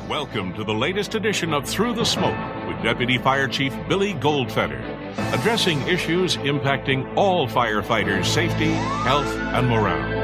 Welcome to the latest edition of Through the Smoke with Deputy Fire Chief Billy Goldfeder, addressing issues impacting all firefighters' safety, health, and morale.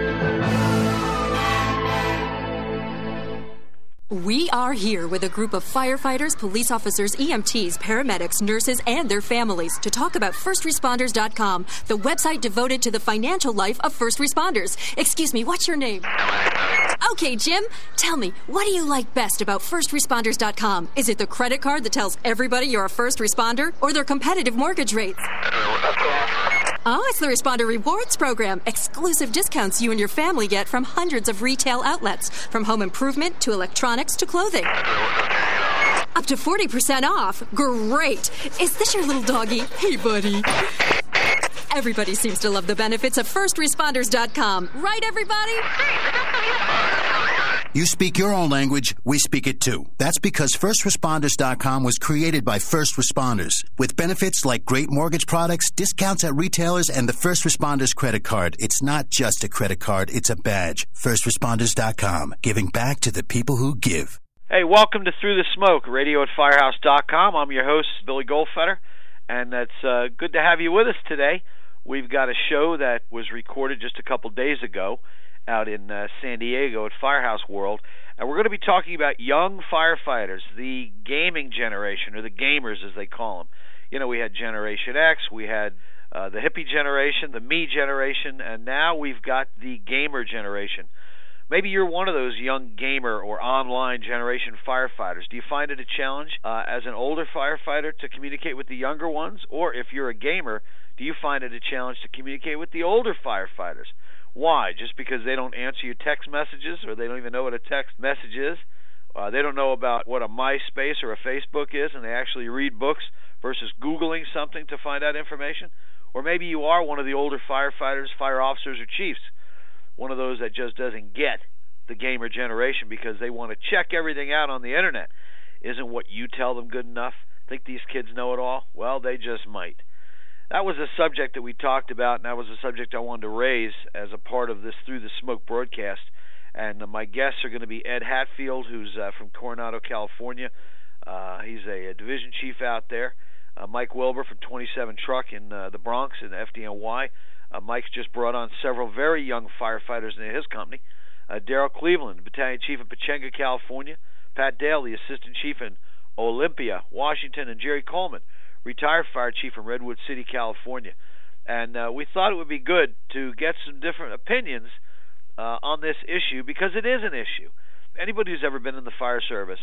We are here with a group of firefighters, police officers, EMTs, paramedics, nurses, and their families to talk about FirstResponders.com, the website devoted to the financial life of first responders. Excuse me, what's your name? Okay, Jim, tell me, what do you like best about FirstResponders.com? Is it the credit card that tells everybody you're a first responder, or their competitive mortgage rates? Oh, it's the Responder Rewards Program. Exclusive discounts you and your family get from hundreds of retail outlets, from home improvement to electronics to clothing. Up to 40% off. Great. Is this your little doggy? Hey, buddy. Everybody seems to love the benefits of FirstResponders.com. Right, everybody? You speak your own language, we speak it too. That's because FirstResponders.com was created by first responders. With benefits like great mortgage products, discounts at retailers, and the First Responders credit card. It's not just a credit card, it's a badge. FirstResponders.com, giving back to the people who give. Hey, welcome to Through the Smoke, radio at Firehouse.com. I'm your host, Billy Goldfeder, and it's good to have you with us today. We've got a show that was recorded just a couple days ago out in San Diego at Firehouse World, and we're going to be talking about young firefighters, the gaming generation, or the gamers as they call them. You know, we had Generation X, we had the hippie generation, the me generation, and now we've got the gamer generation. Maybe you're one of those young gamer or online generation firefighters. Do you find it a challenge as an older firefighter to communicate with the younger ones? Or if you're a gamer, do you find it a challenge to communicate with the older firefighters? Why? Just because they don't answer your text messages, or they don't even know what a text message is? They don't know about what a MySpace or a Facebook is, and they actually read books versus Googling something to find out information? Or maybe you are one of the older firefighters, fire officers, or chiefs, one of those that just doesn't get the gamer generation because they want to check everything out on the internet. Isn't what you tell them good enough? Think these kids know it all? Well, they just might. That was a subject that we talked about, and that was a subject I wanted to raise as a part of this Through the Smoke broadcast. And my guests are going to be Ed Hatfield, who's from Coronado, California. He's a division chief out there. Mike Wilbur from 27 Truck in the Bronx in FDNY. Mike's just brought on several very young firefighters in his company. Daryl Cleveland, battalion chief in Pechanga, California. Pat Dale, the assistant chief in Olympia, Washington. And Jerry Coleman, retired fire chief from Redwood City, California. And we thought it would be good to get some different opinions on this issue, because it is an issue. Anybody who's ever been in the fire service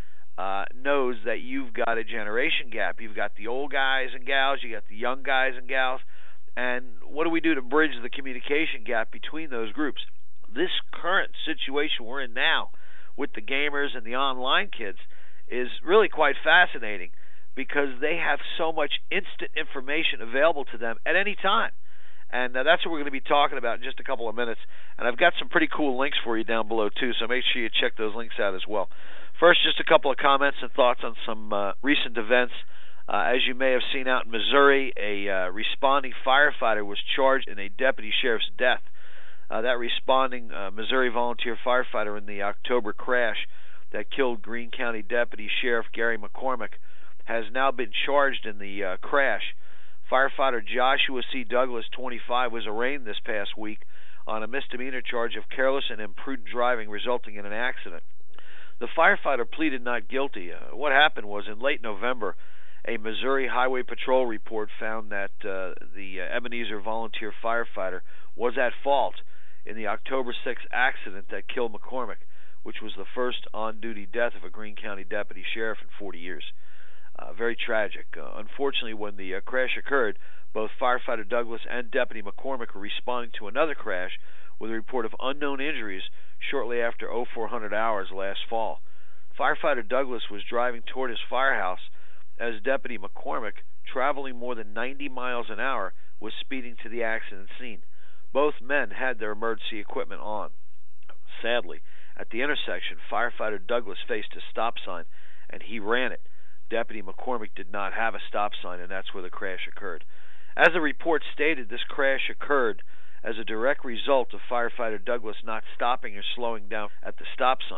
knows that you've got a generation gap. You've got the old guys and gals, you got the young guys and gals, and what do we do to bridge the communication gap between those groups? This current situation we're in now with the gamers and the online kids is really quite fascinating, because they have so much instant information available to them at any time. And that's what we're going to be talking about in just a couple of minutes. And I've got some pretty cool links for you down below, too, so make sure you check those links out as well. First, just a couple of comments and thoughts on some recent events. As you may have seen out in Missouri, a responding firefighter was charged in a deputy sheriff's death. That responding Missouri volunteer firefighter in the October crash that killed Greene County Deputy Sheriff Gary McCormick has now been charged in the crash. Firefighter Joshua C. Douglas, 25, was arraigned this past week on a misdemeanor charge of careless and imprudent driving resulting in an accident. The firefighter pleaded not guilty. What happened was, in late November, a Missouri Highway Patrol report found that the Ebenezer volunteer firefighter was at fault in the October 6th accident that killed McCormick, which was the first on-duty death of a Greene County deputy sheriff in 40 years. Very tragic. Unfortunately, when the crash occurred, both firefighter Douglas and Deputy McCormick were responding to another crash with a report of unknown injuries shortly after 0400 hours last fall. Firefighter Douglas was driving toward his firehouse as Deputy McCormick, traveling more than 90 miles an hour, was speeding to the accident scene. Both men had their emergency equipment on. Sadly, at the intersection, firefighter Douglas faced a stop sign, and he ran it. Deputy McCormick did not have a stop sign, and that's where the crash occurred. As the report stated, this crash occurred as a direct result of firefighter Douglas not stopping or slowing down at the stop sign.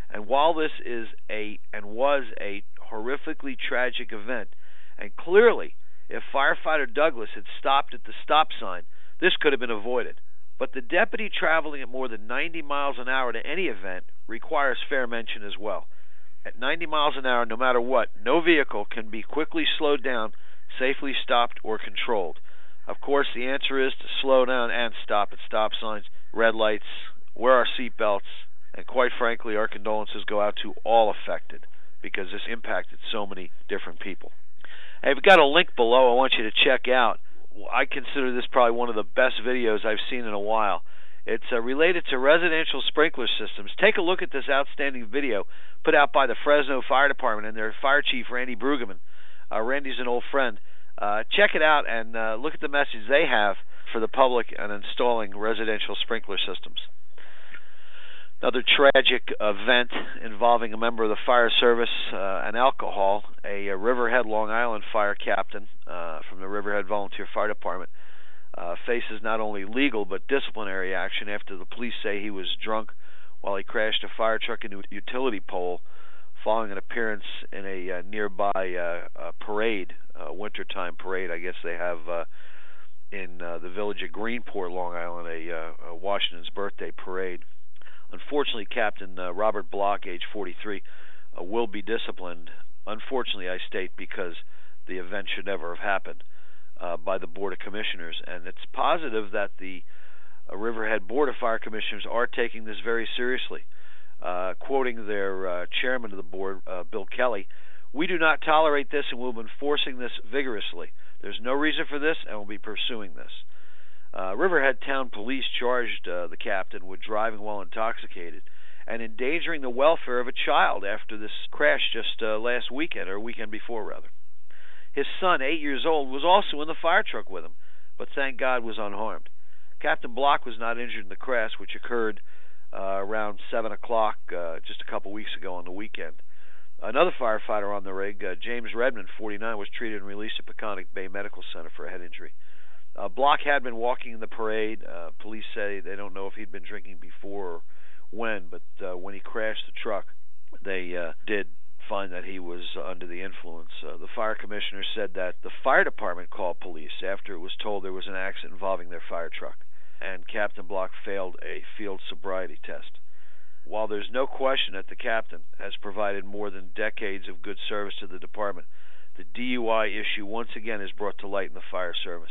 And while this is was a horrifically tragic event, and clearly if firefighter Douglas had stopped at the stop sign, this could have been avoided. But the deputy traveling at more than 90 miles an hour to any event requires fair mention as well. At 90 miles an hour, no matter what, no vehicle can be quickly slowed down, safely stopped, or controlled. Of course, the answer is to slow down and stop at stop signs, red lights, wear our seat belts, and quite frankly, our condolences go out to all affected because this impacted so many different people. Hey, we've got a link below I want you to check out. I consider this probably one of the best videos I've seen in a while. It's related to residential sprinkler systems. Take a look at this outstanding video put out by the Fresno Fire Department and their fire chief, Randy Brueggemann. Randy's an old friend. Check it out and look at the message they have for the public on installing residential sprinkler systems. Another tragic event involving a member of the fire service and alcohol. A Riverhead, Long Island fire captain from the Riverhead Volunteer Fire Department faces not only legal but disciplinary action after the police say he was drunk while he crashed a fire truck into a utility pole following an appearance in a nearby parade, wintertime parade. I guess they have in the village of Greenport, Long Island, a Washington's birthday parade. Unfortunately, Captain Robert Block, age 43, will be disciplined. Unfortunately, I state, because the event should never have happened by the Board of Commissioners. And it's positive that the Riverhead Board of Fire Commissioners are taking this very seriously. Quoting their chairman of the board, Bill Kelly, "We do not tolerate this and we'll be enforcing this vigorously. There's no reason for this and we'll be pursuing this." Riverhead Town Police charged the captain with driving while intoxicated and endangering the welfare of a child after this crash just last weekend, or weekend before, rather. His son, 8 years old, was also in the fire truck with him, but thank God was unharmed. Captain Block was not injured in the crash, which occurred around 7 o'clock just a couple weeks ago on the weekend. Another firefighter on the rig, James Redmond, 49, was treated and released at Peconic Bay Medical Center for a head injury. Block had been walking in the parade. Police say they don't know if he'd been drinking before or when, but when he crashed the truck, they did find that he was under the influence. The fire commissioner said that the fire department called police after it was told there was an accident involving their fire truck, and Captain Block failed a field sobriety test. While there's no question that the captain has provided more than decades of good service to the department, the DUI issue once again is brought to light in the fire service.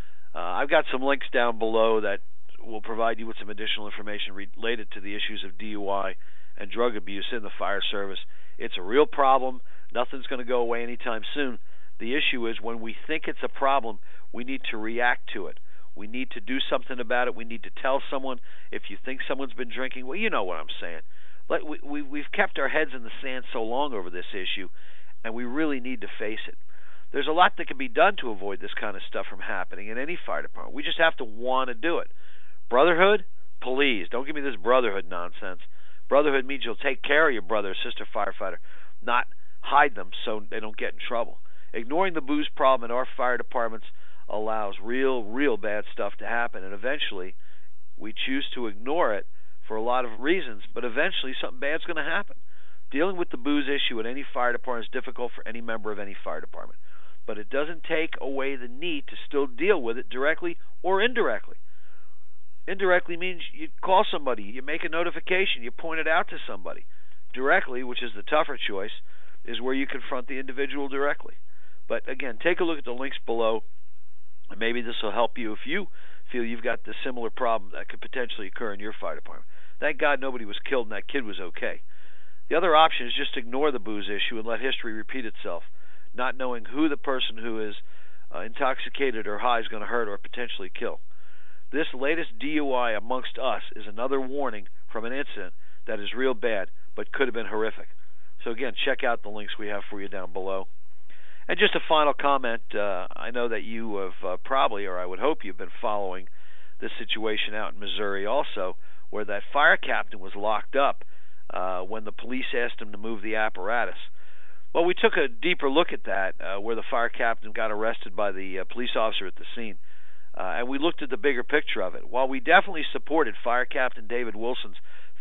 I've got some links down below that will provide you with some additional information related to the issues of DUI and drug abuse in the fire service. It's a real problem. Nothing's going to go away anytime soon. The issue is when we think it's a problem, we need to react to it. We need to do something about it. We need to tell someone. If you think someone's been drinking, well, you know what I'm saying. But we've kept our heads in the sand so long over this issue, and we really need to face it. There's a lot that can be done to avoid this kind of stuff from happening in any fire department. We just have to want to do it. Brotherhood? Please, don't give me this brotherhood nonsense. Brotherhood means you'll take care of your brother or sister firefighter, not hide them so they don't get in trouble. Ignoring the booze problem in our fire departments allows real bad stuff to happen, and eventually we choose to ignore it for a lot of reasons, but eventually something bad's going to happen. Dealing with the booze issue in any fire department is difficult for any member of any fire department, but it doesn't take away the need to still deal with it directly or indirectly. Indirectly means you call somebody, you make a notification, you point it out to somebody. Directly, which is the tougher choice, is where you confront the individual directly. But again, take a look at the links below, and maybe this will help you if you feel you've got the similar problem that could potentially occur in your fire department. Thank God nobody was killed and that kid was okay. The other option is just ignore the booze issue and let history repeat itself, not knowing who the person who is intoxicated or high is going to hurt or potentially kill. This latest DUI amongst us is another warning from an incident that is real bad but could have been horrific. So again, check out the links we have for you down below. And just a final comment, I know that you have probably, or I would hope you've been following this situation out in Missouri also, where that fire captain was locked up when the police asked him to move the apparatus. Well, we took a deeper look at that, where the fire captain got arrested by the police officer at the scene, and we looked at the bigger picture of it. While we definitely supported Fire Captain David Wilson's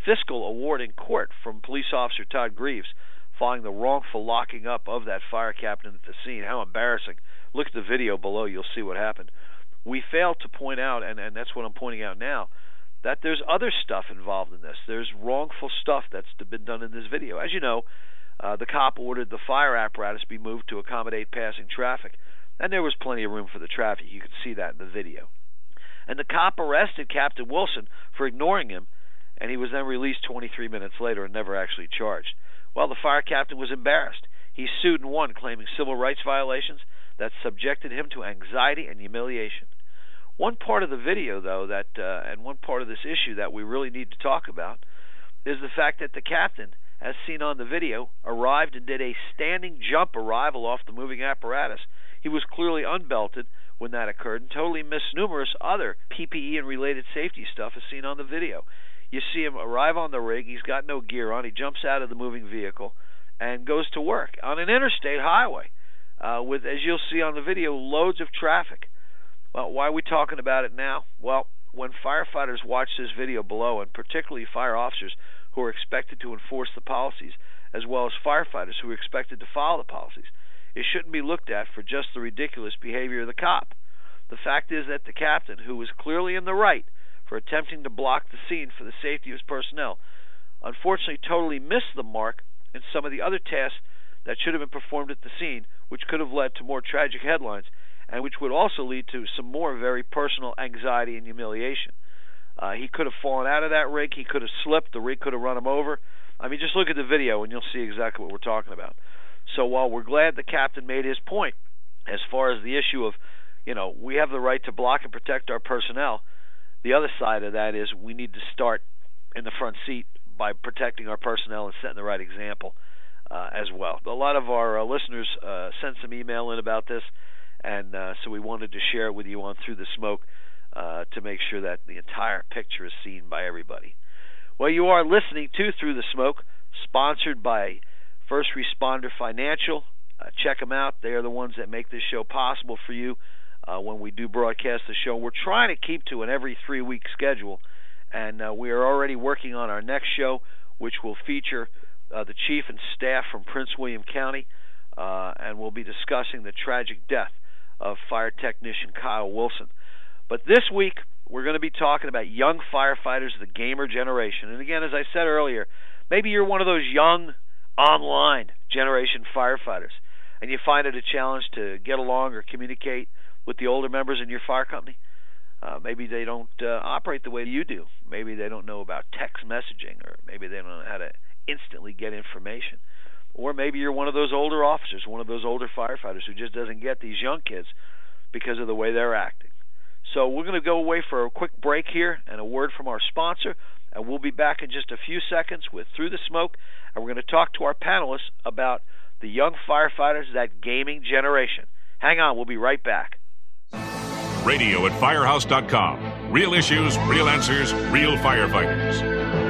fiscal award in court from police officer Todd Greaves following the wrongful locking up of that fire captain at the scene. How embarrassing. Look at the video below. You'll see what happened. We failed to point out, and that's what I'm pointing out now, that there's other stuff involved in this. There's wrongful stuff that's been done in this video. As you know, the cop ordered the fire apparatus be moved to accommodate passing traffic, and there was plenty of room for the traffic. You can see that in the video. And the cop arrested Captain Wilson for ignoring him, and he was then released 23 minutes later and never actually charged. Well, the fire captain was embarrassed. He sued and won, claiming civil rights violations that subjected him to anxiety and humiliation. One part of the video, though, and one part of this issue that we really need to talk about is the fact that the captain, as seen on the video, arrived and did a standing jump arrival off the moving apparatus. He was clearly unbelted when that occurred and totally missed numerous other PPE and related safety stuff as seen on the video. You see him arrive on the rig. He's got no gear on. He jumps out of the moving vehicle and goes to work on an interstate highway with, as you'll see on the video, loads of traffic. Well, why are we talking about it now? Well, when firefighters watch this video below, and particularly fire officers who are expected to enforce the policies, as well as firefighters who are expected to follow the policies, it shouldn't be looked at for just the ridiculous behavior of the cop. The fact is that the captain, who was clearly in the right for attempting to block the scene for the safety of his personnel, unfortunately totally missed the mark in some of the other tasks that should have been performed at the scene, which could have led to more tragic headlines, and which would also lead to some more very personal anxiety and humiliation. He could have fallen out of that rig. He could have slipped. The rig could have run him over. I mean, just look at the video and you'll see exactly what we're talking about. So while we're glad the captain made his point as far as the issue of, we have the right to block and protect our personnel, the other side of that is we need to start in the front seat by protecting our personnel and setting the right example as well. A lot of our listeners sent some email in about this, and so we wanted to share it with you on Through the Smoke to make sure that the entire picture is seen by everybody. Well, you are listening to Through the Smoke, sponsored by First Responder Financial. Check them out. They are the ones that make this show possible for you when we do broadcast the show. We're trying to keep to an every 3-week schedule, and we are already working on our next show, which will feature the chief and staff from Prince William County, and we'll be discussing the tragic death of fire technician Kyle Wilson. But this week, we're going to be talking about young firefighters, the gamer generation. And again, as I said earlier, maybe you're one of those young online generation firefighters, and you find it a challenge to get along or communicate with the older members in your fire company. Maybe they don't operate the way you do. Maybe they don't know about text messaging, or maybe they don't know how to instantly get information. Or maybe you're one of those older officers, one of those older firefighters who just doesn't get these young kids because of the way they're acting. So we're going to go away for a quick break here and a word from our sponsor, and we'll be back in just a few seconds with Through the Smoke, and we're going to talk to our panelists about the young firefighters, that gaming generation. Hang on, we'll be right back. Radio at Firehouse.com. Real issues, real answers, real firefighters.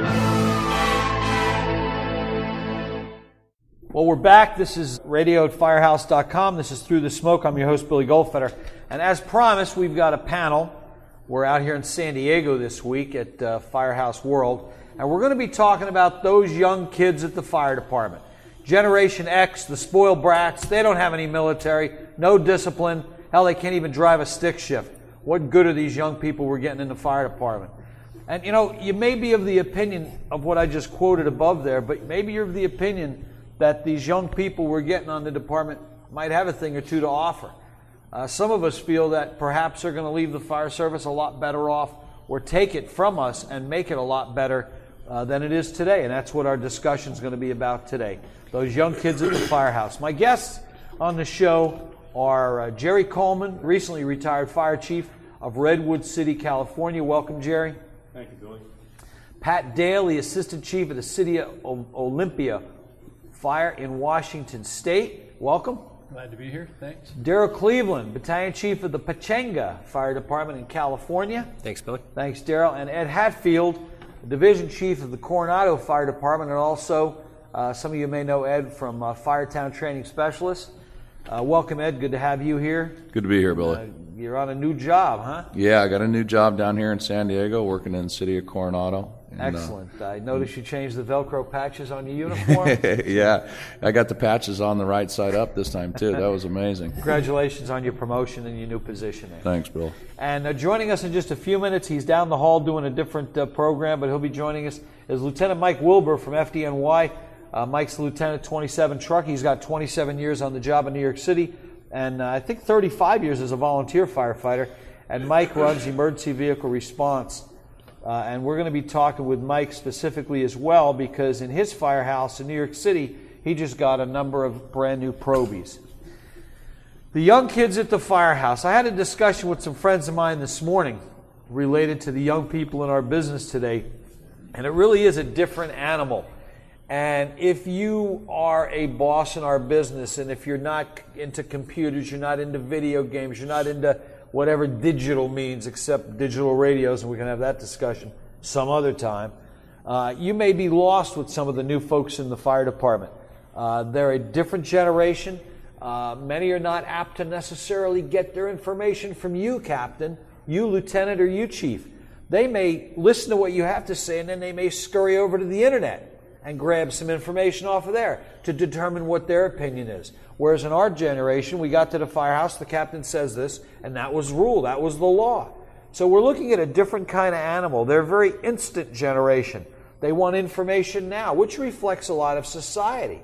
Well, we're back. This is Radio at Firehouse.com. This is Through the Smoke. I'm your host, Billy Goldfeder. And as promised, we've got a panel. We're out here in San Diego this week at Firehouse World. And we're going to be talking about those young kids at the fire department. Generation X, the spoiled brats. They don't have any military, no discipline. Hell, they can't even drive a stick shift. What good are these young people we're getting in the fire department? And, you may be of the opinion of what I just quoted above there, but maybe you're of the opinion that these young people we're getting on the department might have a thing or two to offer. Some of us feel that perhaps they're going to leave the fire service a lot better off, or take it from us and make it a lot better than it is today. And that's what our discussion is going to be about today. Those young kids at the firehouse. My guests on the show are Jerry Coleman, recently retired fire chief of Redwood City, California. Welcome, Jerry. Thank you, Billy. Pat Dale, the assistant chief of the city of Olympia Fire in Washington State. Welcome. Glad to be here. Thanks. Daryl Cleveland, battalion chief of the Pachanga Fire Department in California. Thanks, Billy. Thanks, Daryl. And Ed Hatfield, division chief of the Coronado Fire Department, and also some of you may know Ed from Firetown Training Specialist. Welcome, Ed. Good to have you here. Good to be here, Billy. You're on a new job, huh? Yeah, I got a new job down here in San Diego, working in the city of Coronado. Excellent. I noticed you changed the Velcro patches on your uniform. Yeah, I got the patches on the right side up this time, too. That was amazing. Congratulations on your promotion and your new position there. Thanks, Bill. And joining us in just a few minutes, he's down the hall doing a different program, but he'll be joining us, is Lieutenant Mike Wilbur from FDNY. Mike's the Lieutenant 27 truck. He's got 27 years on the job in New York City, and I think 35 years as a volunteer firefighter. And Mike runs emergency vehicle response. And we're going to be talking with Mike specifically as well, because in his firehouse in New York City, he just got a number of brand new Probies. The young kids at the firehouse. I had a discussion with some friends of mine this morning related to the young people in our business today, and it really is a different animal. And if you are a boss in our business, and if you're not into computers, you're not into video games, you're not into whatever digital means except digital radios, and we can have that discussion some other time, you may be lost with some of the new folks in the fire department. They're a different generation. Many are not apt to necessarily get their information from you, Captain, you, Lieutenant, or you, Chief. They may listen to what you have to say, and then they may scurry over to the internet and grab some information off of there to determine what their opinion is. Whereas in our generation, we got to the firehouse, the captain says this, and that was rule, that was the law. So we're looking at a different kind of animal. They're a very instant generation. They want information now, which reflects a lot of society.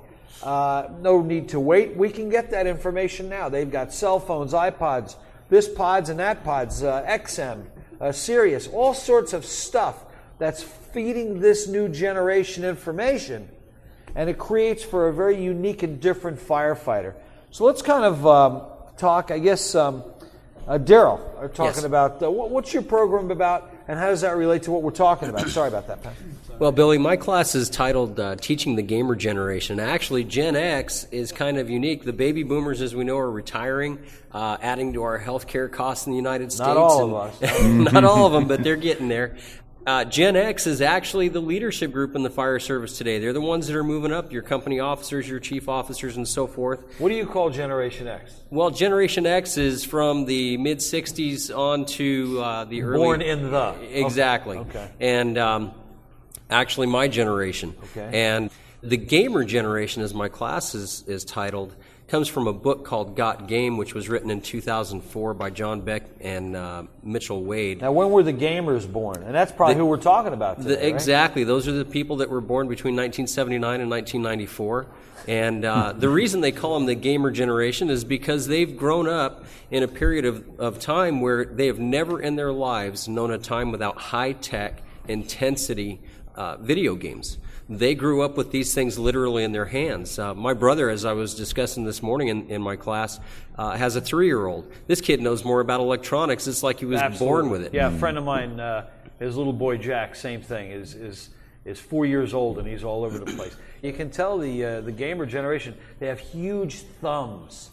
No need to wait. We can get that information now. They've got cell phones, iPods, this pods and that pods, XM, Sirius, all sorts of stuff that's feeding this new generation information, and it creates for a very unique and different firefighter. So let's kind of talk, I guess, Daryl, are talking about what's your program about, and how does that relate to what we're talking about? Sorry about that, Pat. Well, Billy, my class is titled Teaching the Gamer Generation. Actually, Gen X is kind of unique. The baby boomers, as we know, are retiring, adding to our healthcare costs in the United States. Not all of us. Not all of them, but they're getting there. Gen X is actually the leadership group in the fire service today. They're the ones that are moving up, your company officers, your chief officers, and so forth. What do you call Generation X? Well, Generation X is from the mid-'60s on to the early... Born in the... Exactly. Okay. And actually my generation. Okay. And the gamer generation, as my class is titled, comes from a book called Got Game, which was written in 2004 by John Beck and Mitchell Wade. Now, when were the gamers born? And that's probably who we're talking about today, right? Exactly. Those are the people that were born between 1979 and 1994. And the reason they call them the gamer generation is because they've grown up in a period of time where they have never in their lives known a time without high-tech, intensity video games. They grew up with these things literally in their hands. My brother, as I was discussing this morning in my class, has a 3-year-old. This kid knows more about electronics. It's like he was born with it. Yeah, a friend of mine, his little boy Jack, same thing, is 4 years old, and he's all over the place. You can tell the gamer generation, they have huge thumbs.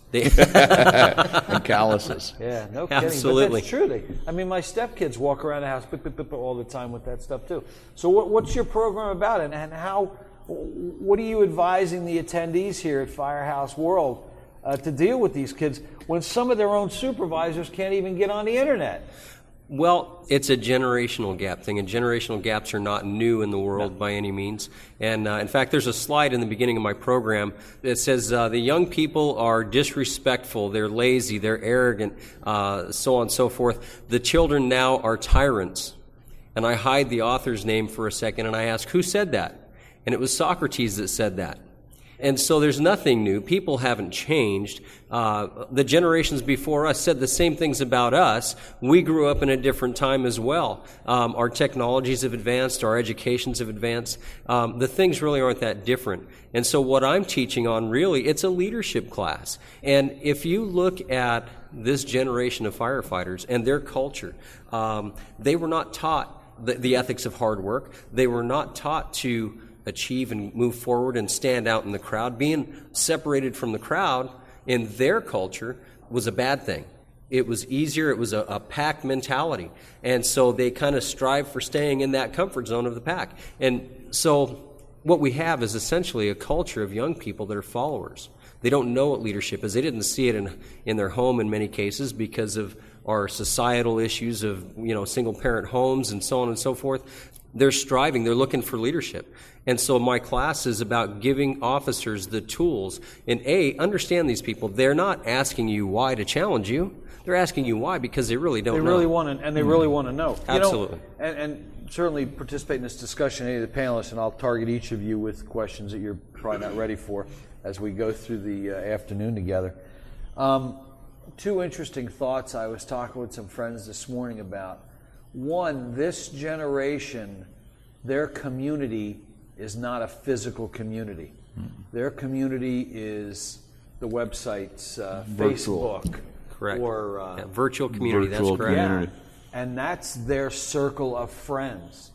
And calluses. Yeah, no kidding. Absolutely. But that's true. My stepkids walk around the house all the time with that stuff too. So what's your program about, and what are you advising the attendees here at Firehouse World to deal with these kids when some of their own supervisors can't even get on the internet? Well, it's a generational gap thing, and generational gaps are not new in the world by any means. And in fact, there's a slide in the beginning of my program that says the young people are disrespectful, they're lazy, they're arrogant, so on and so forth. The children now are tyrants. And I hide the author's name for a second, and I ask, who said that? And it was Socrates that said that. And so there's nothing new. People haven't changed. The generations before us said the same things about us. We grew up in a different time as well. Our technologies have advanced. Our educations have advanced. The things really aren't that different. And so what I'm teaching on, really, it's a leadership class. And if you look at this generation of firefighters and their culture, they were not taught the ethics of hard work. They were not taught to achieve and move forward and stand out in the crowd. Being separated from the crowd in their culture was a bad thing. It was easier. It was a pack mentality. And so they kind of strive for staying in that comfort zone of the pack. And so what we have is essentially a culture of young people that are followers. They don't know what leadership is. They didn't see it in their home in many cases because of our societal issues of, single-parent homes and so on and so forth. They're striving, they're looking for leadership. And so my class is about giving officers the tools. And understand these people. They're not asking you why to challenge you. They're asking you why because they really don't know. They really want to, and they really want to know. Absolutely. And certainly participate in this discussion, any of the panelists, and I'll target each of you with questions that you're probably not ready for as we go through the afternoon together. Two interesting thoughts I was talking with some friends this morning about. One, this generation, their community is not a physical community. Their community is the websites, Facebook. Correct. Or virtual community, virtual that's correct. community. Yeah. And that's their circle of friends.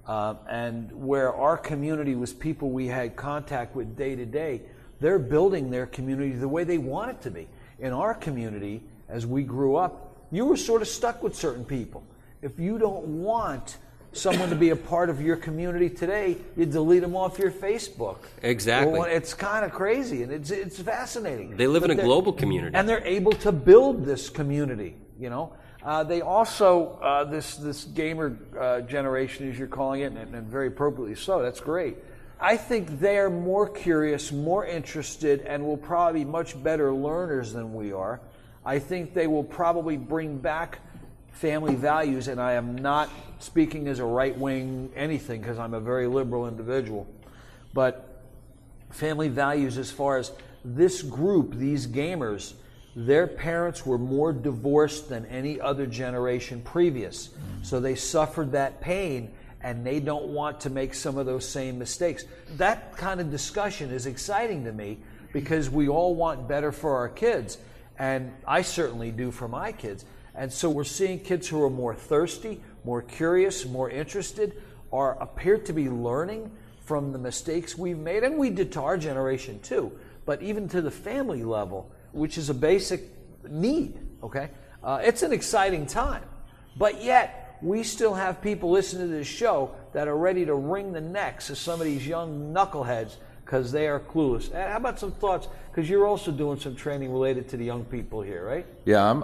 And where our community was people we had contact with day to day, they're building their community the way they want it to be. In our community, as we grew up, you were sort of stuck with certain people. If you don't want someone to be a part of your community today, you delete them off your Facebook. Exactly. Well, it's kind of crazy, and it's fascinating. They live in a global community. And they're able to build this community, you know. They also, this gamer generation, as you're calling it, and very appropriately so, that's great. I think they're more curious, more interested, and will probably be much better learners than we are. I think they will probably bring back family values, and I am not speaking as a right-wing anything because I'm a very liberal individual, but family values as far as this group, these gamers, their parents were more divorced than any other generation previous. So they suffered that pain, and they don't want to make some of those same mistakes. That kind of discussion is exciting to me because we all want better for our kids, and I certainly do for my kids. And so we're seeing kids who are more thirsty, more curious, more interested, appear to be learning from the mistakes we've made, and we did to our generation too, but even to the family level, which is a basic need, okay? It's an exciting time, but yet we still have people listening to this show that are ready to wring the necks of some of these young knuckleheads because they are clueless. How about some thoughts? Because you're also doing some training related to the young people here, right? Yeah,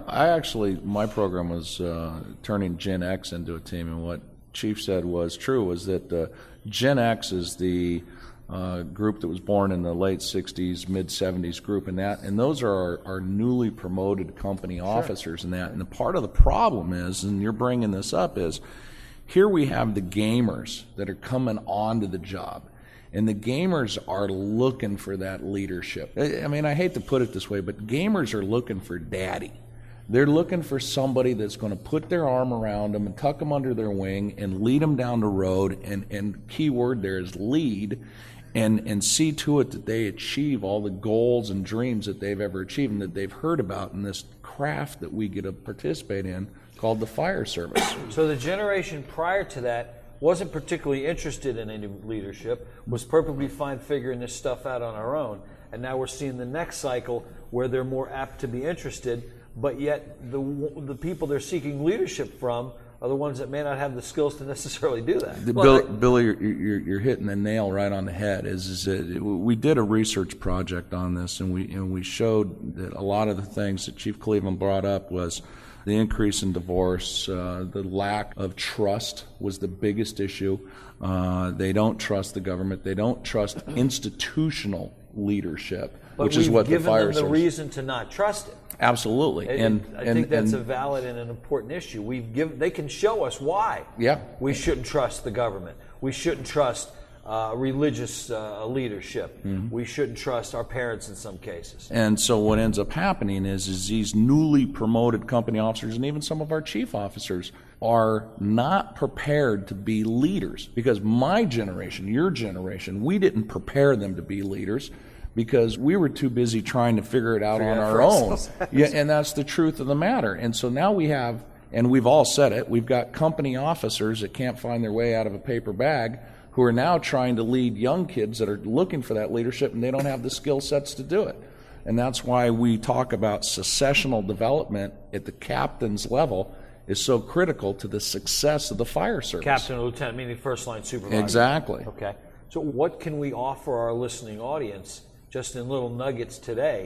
my program was turning Gen X into a team, and what Chief said was true, was that Gen X is the group that was born in the late 60s, mid-70s group, and those are our newly promoted company officers and that. And the part of the problem is, and you're bringing this up, is here we have the gamers that are coming onto the job. And the gamers are looking for that leadership. I mean, I hate to put it this way, but gamers are looking for daddy. They're looking for somebody that's going to put their arm around them and tuck them under their wing and lead them down the road, and key word there is lead, and see to it that they achieve all the goals and dreams that they've ever achieved and that they've heard about in this craft that we get to participate in called the fire service. So the generation prior to that wasn't particularly interested in any leadership, was perfectly fine figuring this stuff out on our own. And now we're seeing the next cycle where they're more apt to be interested, but yet the people they're seeking leadership from are the ones that may not have the skills to necessarily do that. Billy, you're hitting the nail right on the head. Is that we did a research project on this, and we showed that a lot of the things that Chief Cleveland brought up was the increase in divorce, the lack of trust was the biggest issue. They don't trust the government. They don't trust institutional leadership, which is what the fire service. We've given them the reason to not trust it. Absolutely, and I think that's a valid and an important issue. They can show us why. Yeah. We shouldn't trust the government. We shouldn't trust religious leadership. Mm-hmm. We shouldn't trust our parents in some cases. And so what ends up happening is these newly promoted company officers and even some of our chief officers are not prepared to be leaders, because my generation, your generation, we didn't prepare them to be leaders because we were too busy trying to figure it out on our own. Yeah, and that's the truth of the matter. And so now we have, and we've all said it, we've got company officers that can't find their way out of a paper bag who are now trying to lead young kids that are looking for that leadership, and they don't have the skill sets to do it. And that's why we talk about successional development at the captain's level is so critical to the success of the fire service. Captain or lieutenant, meaning first line supervisor. Exactly. Okay. So what can we offer our listening audience just in little nuggets today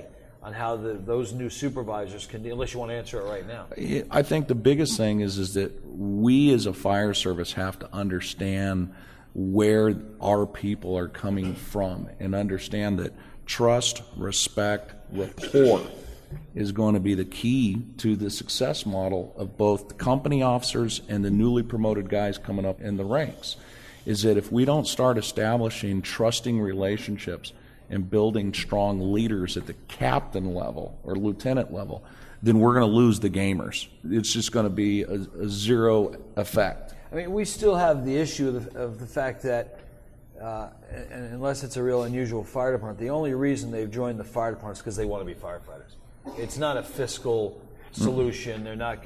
on how those new supervisors can, unless you want to answer it right now. I think the biggest thing is that we as a fire service have to understand where our people are coming from and understand that trust, respect, rapport is going to be the key to the success model of both the company officers and the newly promoted guys coming up in the ranks. Is that if we don't start establishing trusting relationships and building strong leaders at the captain level or lieutenant level, then we're going to lose the gamers. It's just going to be a zero effect. I mean, we still have the issue of the fact that, and unless it's a real unusual fire department, the only reason they've joined the fire department is because they want to be firefighters. It's not a fiscal solution. They're not,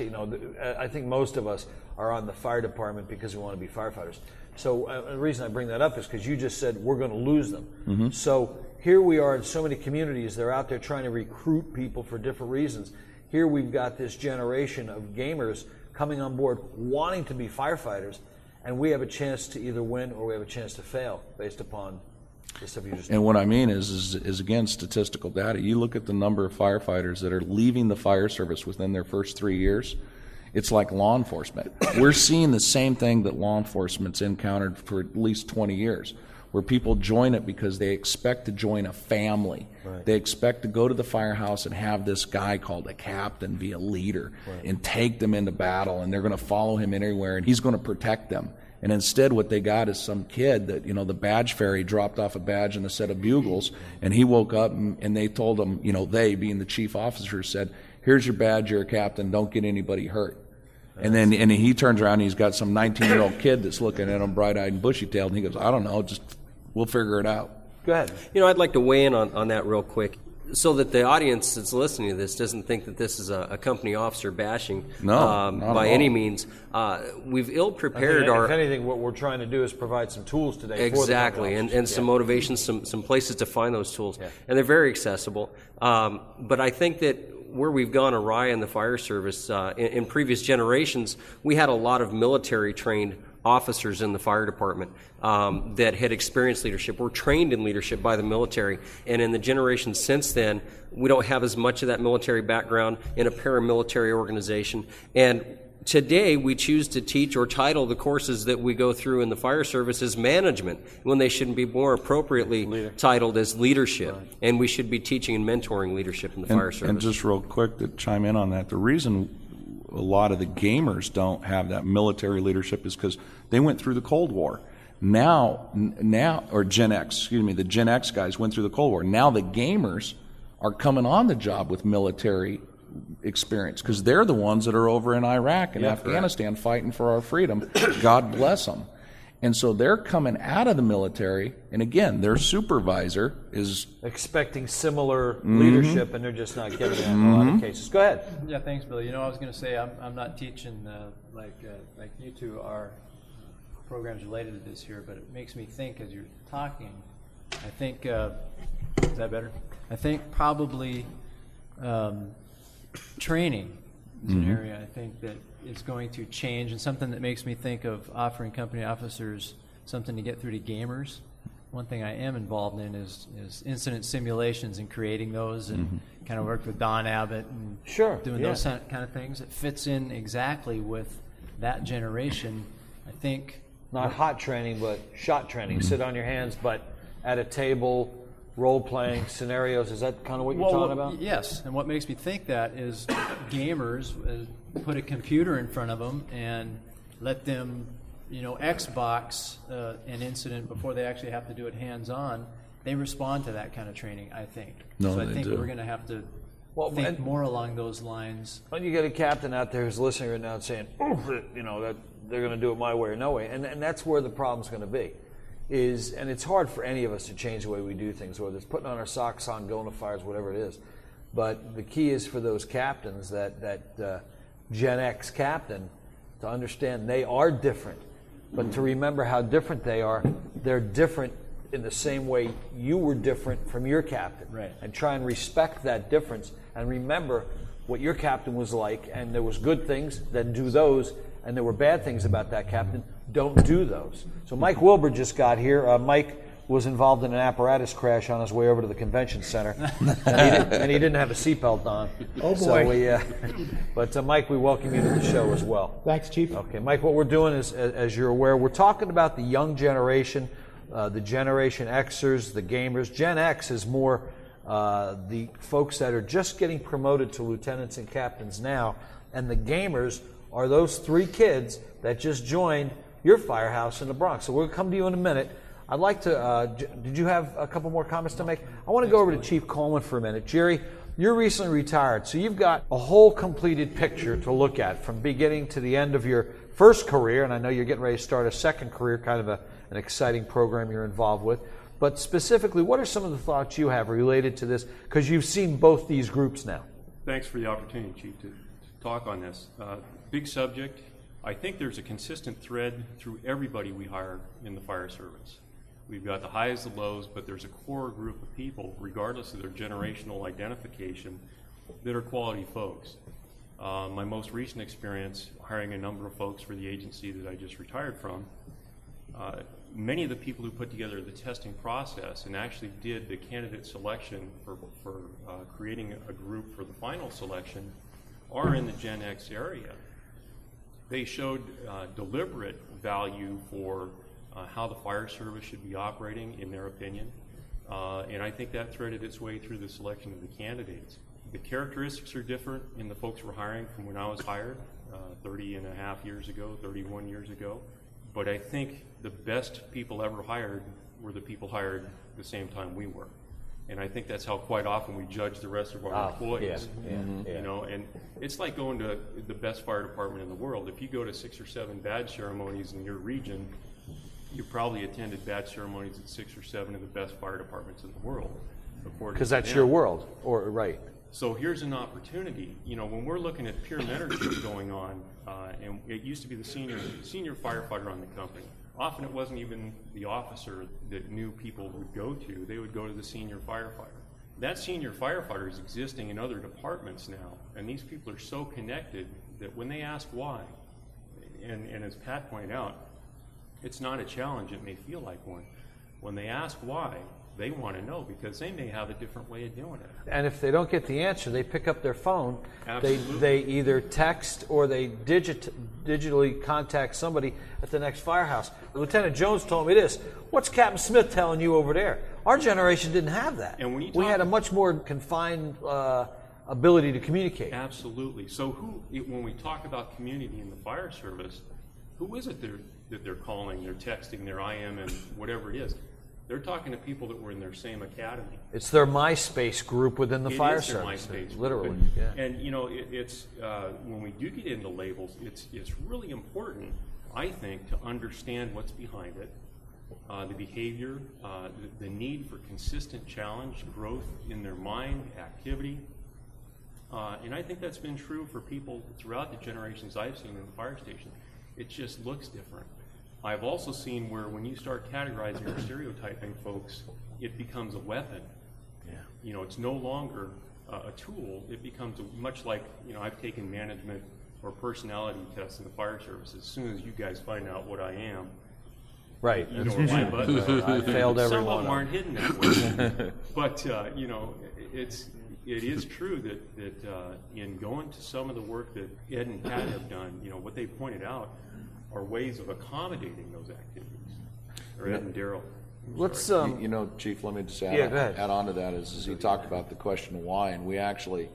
I think most of us are on the fire department because we want to be firefighters. So the reason I bring that up is because you just said we're going to lose them. So here we are in so many communities, they're out there trying to recruit people for different reasons. Here we've got this generation of gamers coming on board wanting to be firefighters, and we have a chance to either win or we have a chance to fail based upon the stuff you just And what I mean is again, statistical data. You look at the number of firefighters that are leaving the fire service within their first 3 years, it's like law enforcement. We're seeing the same thing that law enforcement's encountered for at least 20 years, where people join it because they expect to join a family. Right. They expect to go to the firehouse and have this guy called a captain be a leader and take them into battle, and they're going to follow him anywhere, and he's going to protect them. And instead what they got is some kid that, the badge fairy dropped off a badge and a set of bugles, and he woke up and they told him, they being the chief officer said, here's your badge, you're a captain, don't get anybody hurt. And then he turns around and he's got some 19-year-old kid that's looking at him bright-eyed and bushy-tailed, and he goes, I don't know, we'll figure it out. Go ahead. I'd like to weigh in on that real quick so that the audience that's listening to this doesn't think that this is a company officer bashing by any means. We've ill-prepared If anything, what we're trying to do is provide some tools today. Exactly, and some motivation, some places to find those tools. Yeah. And they're very accessible. But I think that where we've gone awry in the fire service, in previous generations, we had a lot of military-trained officers in the fire department that had experienced leadership, were trained in leadership by the military. And in the generations since then, we don't have as much of that military background in a paramilitary organization. And today, we choose to teach or title the courses that we go through in the fire service as management, when they shouldn't be more appropriately titled as leadership. Right. And we should be teaching and mentoring leadership in the fire service. And just real quick to chime in on that, the reason a lot of the gamers don't have that military leadership is because they went through the Cold War. Now, or Gen X, the Gen X guys went through the Cold War. Now the gamers are coming on the job with military experience because they're the ones that are over in Iraq and Afghanistan fighting for our freedom. God bless them. And so they're coming out of the military, and again, their supervisor is expecting similar leadership, and they're just not getting that in a lot of cases. Go ahead. Yeah, thanks, Billy. I was going to say I'm not teaching like you two are programs related to this here, but it makes me think as you're talking. I think is that better? I think probably training is an area I think that is going to change, and something that makes me think of offering company officers something to get through to gamers. One thing I am involved in is incident simulations and creating those, and kind of worked with Don Abbott and doing those kind of things. It fits in exactly with that generation. I think not hot training, but shot training. Sit on your hands, but at a table, role-playing scenarios. Is that kind of what you're talking about? Yes, and what makes me think that is gamers put a computer in front of them and let them, Xbox an incident before they actually have to do it hands-on. They respond to that kind of training, I think. So I think we're going to have to think more along those lines. When you get a captain out there who's listening right now and saying, that they're going to do it my way or no way, and that's where the problem's going to be. And it's hard for any of us to change the way we do things, whether it's putting on our socks on, going to fires, whatever it is. But the key is for those captains, that Gen X captain, to understand they are different, but to remember how different they are. They're different in the same way you were different from your captain. Right. And try and respect that difference and remember what your captain was like, and there was good things, then do those, and there were bad things about that captain, don't do those. So Mike Wilbur just got here. Mike was involved in an apparatus crash on his way over to the convention center, and he didn't have a seatbelt on. Oh, boy. So but Mike, we welcome you to the show as well. Thanks, Chief. Okay, Mike, what we're doing is, as you're aware, we're talking about the young generation, the Generation Xers, the gamers. Gen X is more the folks that are just getting promoted to lieutenants and captains now, and the gamers are those 3 kids that just joined your firehouse in the Bronx. So we'll come to you in a minute. I'd like to, did you have a couple more comments to make? I want to go over to Chief Coleman for a minute. Jerry, you're recently retired, so you've got a whole completed picture to look at from beginning to the end of your first career, and I know you're getting ready to start a second career, kind of an exciting program you're involved with. But specifically, what are some of the thoughts you have related to this? Because you've seen both these groups now. Thanks for the opportunity, Chief, to talk on this. Big subject. I think there's a consistent thread through everybody we hire in the fire service. We've got the highs, the lows, but there's a core group of people, regardless of their generational identification, that are quality folks. My most recent experience hiring a number of folks for the agency that I just retired from, many of the people who put together the testing process and actually did the candidate selection for creating a group for the final selection are in the Gen X area. They showed deliberate value for how the fire service should be operating, in their opinion. And I think that threaded its way through the selection of the candidates. The characteristics are different in the folks we're hiring from when I was hired 30 and a half years ago, 31 years ago. But I think the best people ever hired were the people hired the same time we were. And I think that's how quite often we judge the rest of our employees. You know, and it's like going to the best fire department in the world. If you go to 6 or 7 badge ceremonies in your region, you probably attended badge ceremonies at 6 or 7 of the best fire departments in the world. Because that's your world, or right. So here's an opportunity. You know, when we're looking at peer mentorship going on, and it used to be the senior firefighter on the company. Often it wasn't even the officer that new people would go to. They would go to the senior firefighter. That senior firefighter is existing in other departments now, and these people are so connected that when they ask why, and as Pat pointed out, it's not a challenge, it may feel like one. When they ask why, they want to know because they may have a different way of doing it. And if they don't get the answer, they pick up their phone. Absolutely. They either text or they digitally contact somebody at the next firehouse. Lieutenant Jones told me this. What's Captain Smith telling you over there? Our generation didn't have that. And when we had a much more confined ability to communicate. Absolutely. So when we talk about community in the fire service, who is it that they're calling, they're texting, their IM, and whatever it is? They're talking to people that were in their same academy. It's their MySpace group within the fire service. It is their MySpace literally. group. Yeah. And you know, it's when we do get into labels, it's really important, I think, to understand what's behind it, the behavior, the need for consistent challenge, growth in their mind, activity. And I think that's been true for people throughout the generations I've seen in the fire station. It just looks different. I've also seen where when you start categorizing or stereotyping folks, it becomes a weapon. Yeah. You know, it's no longer a tool. It becomes much like, you know, I've taken management or personality tests in the fire service. As soon as you guys find out what I am, right, you know where my buttons are. I failed every Some one of them aren't hidden that way. But you know, it is true that in going to some of the work that Ed and Pat have done, you know, what they pointed out are ways of accommodating those activities. Or Ed and Daryl. Let's you know, Chief, let me just add on to that is he talked about the question of why, and we actually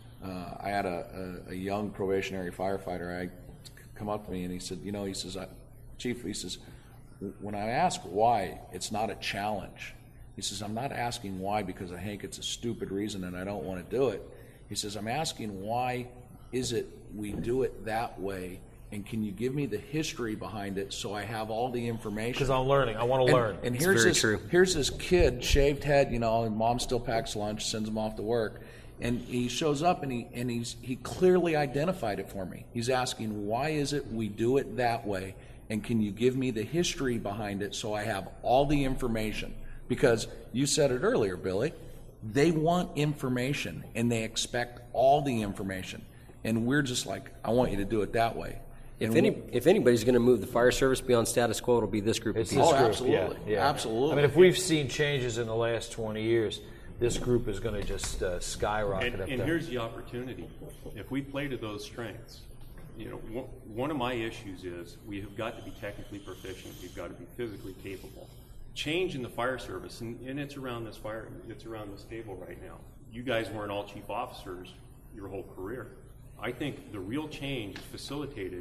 I had a young probationary firefighter come up to me and he said, you know, he says, Chief, he says, when I ask why, it's not a challenge. He says, I'm not asking why because I think it's a stupid reason and I don't want to do it. He says, I'm asking why is it we do it that way, and can you give me the history behind it so I have all the information? Because I'm learning. I want to learn. And here's this kid, shaved head, you know, and mom still packs lunch, sends him off to work. And he shows up and he clearly identified it for me. He's asking, why is it we do it that way? And can you give me the history behind it so I have all the information? Because you said it earlier, Billy, they want information and they expect all the information. And we're just like, I want you to do it that way. If anybody's going to move the fire service beyond status quo, it'll be this group of people. Absolutely. Yeah. Absolutely. I mean, if we've seen changes in the last 20 years, this group is going to just skyrocket up there. And here's the opportunity. If we play to those strengths, one of my issues is we have got to be technically proficient. We've got to be physically capable. Change in the fire service, and it's around this table right now. You guys weren't all chief officers your whole career. I think the real change is facilitated.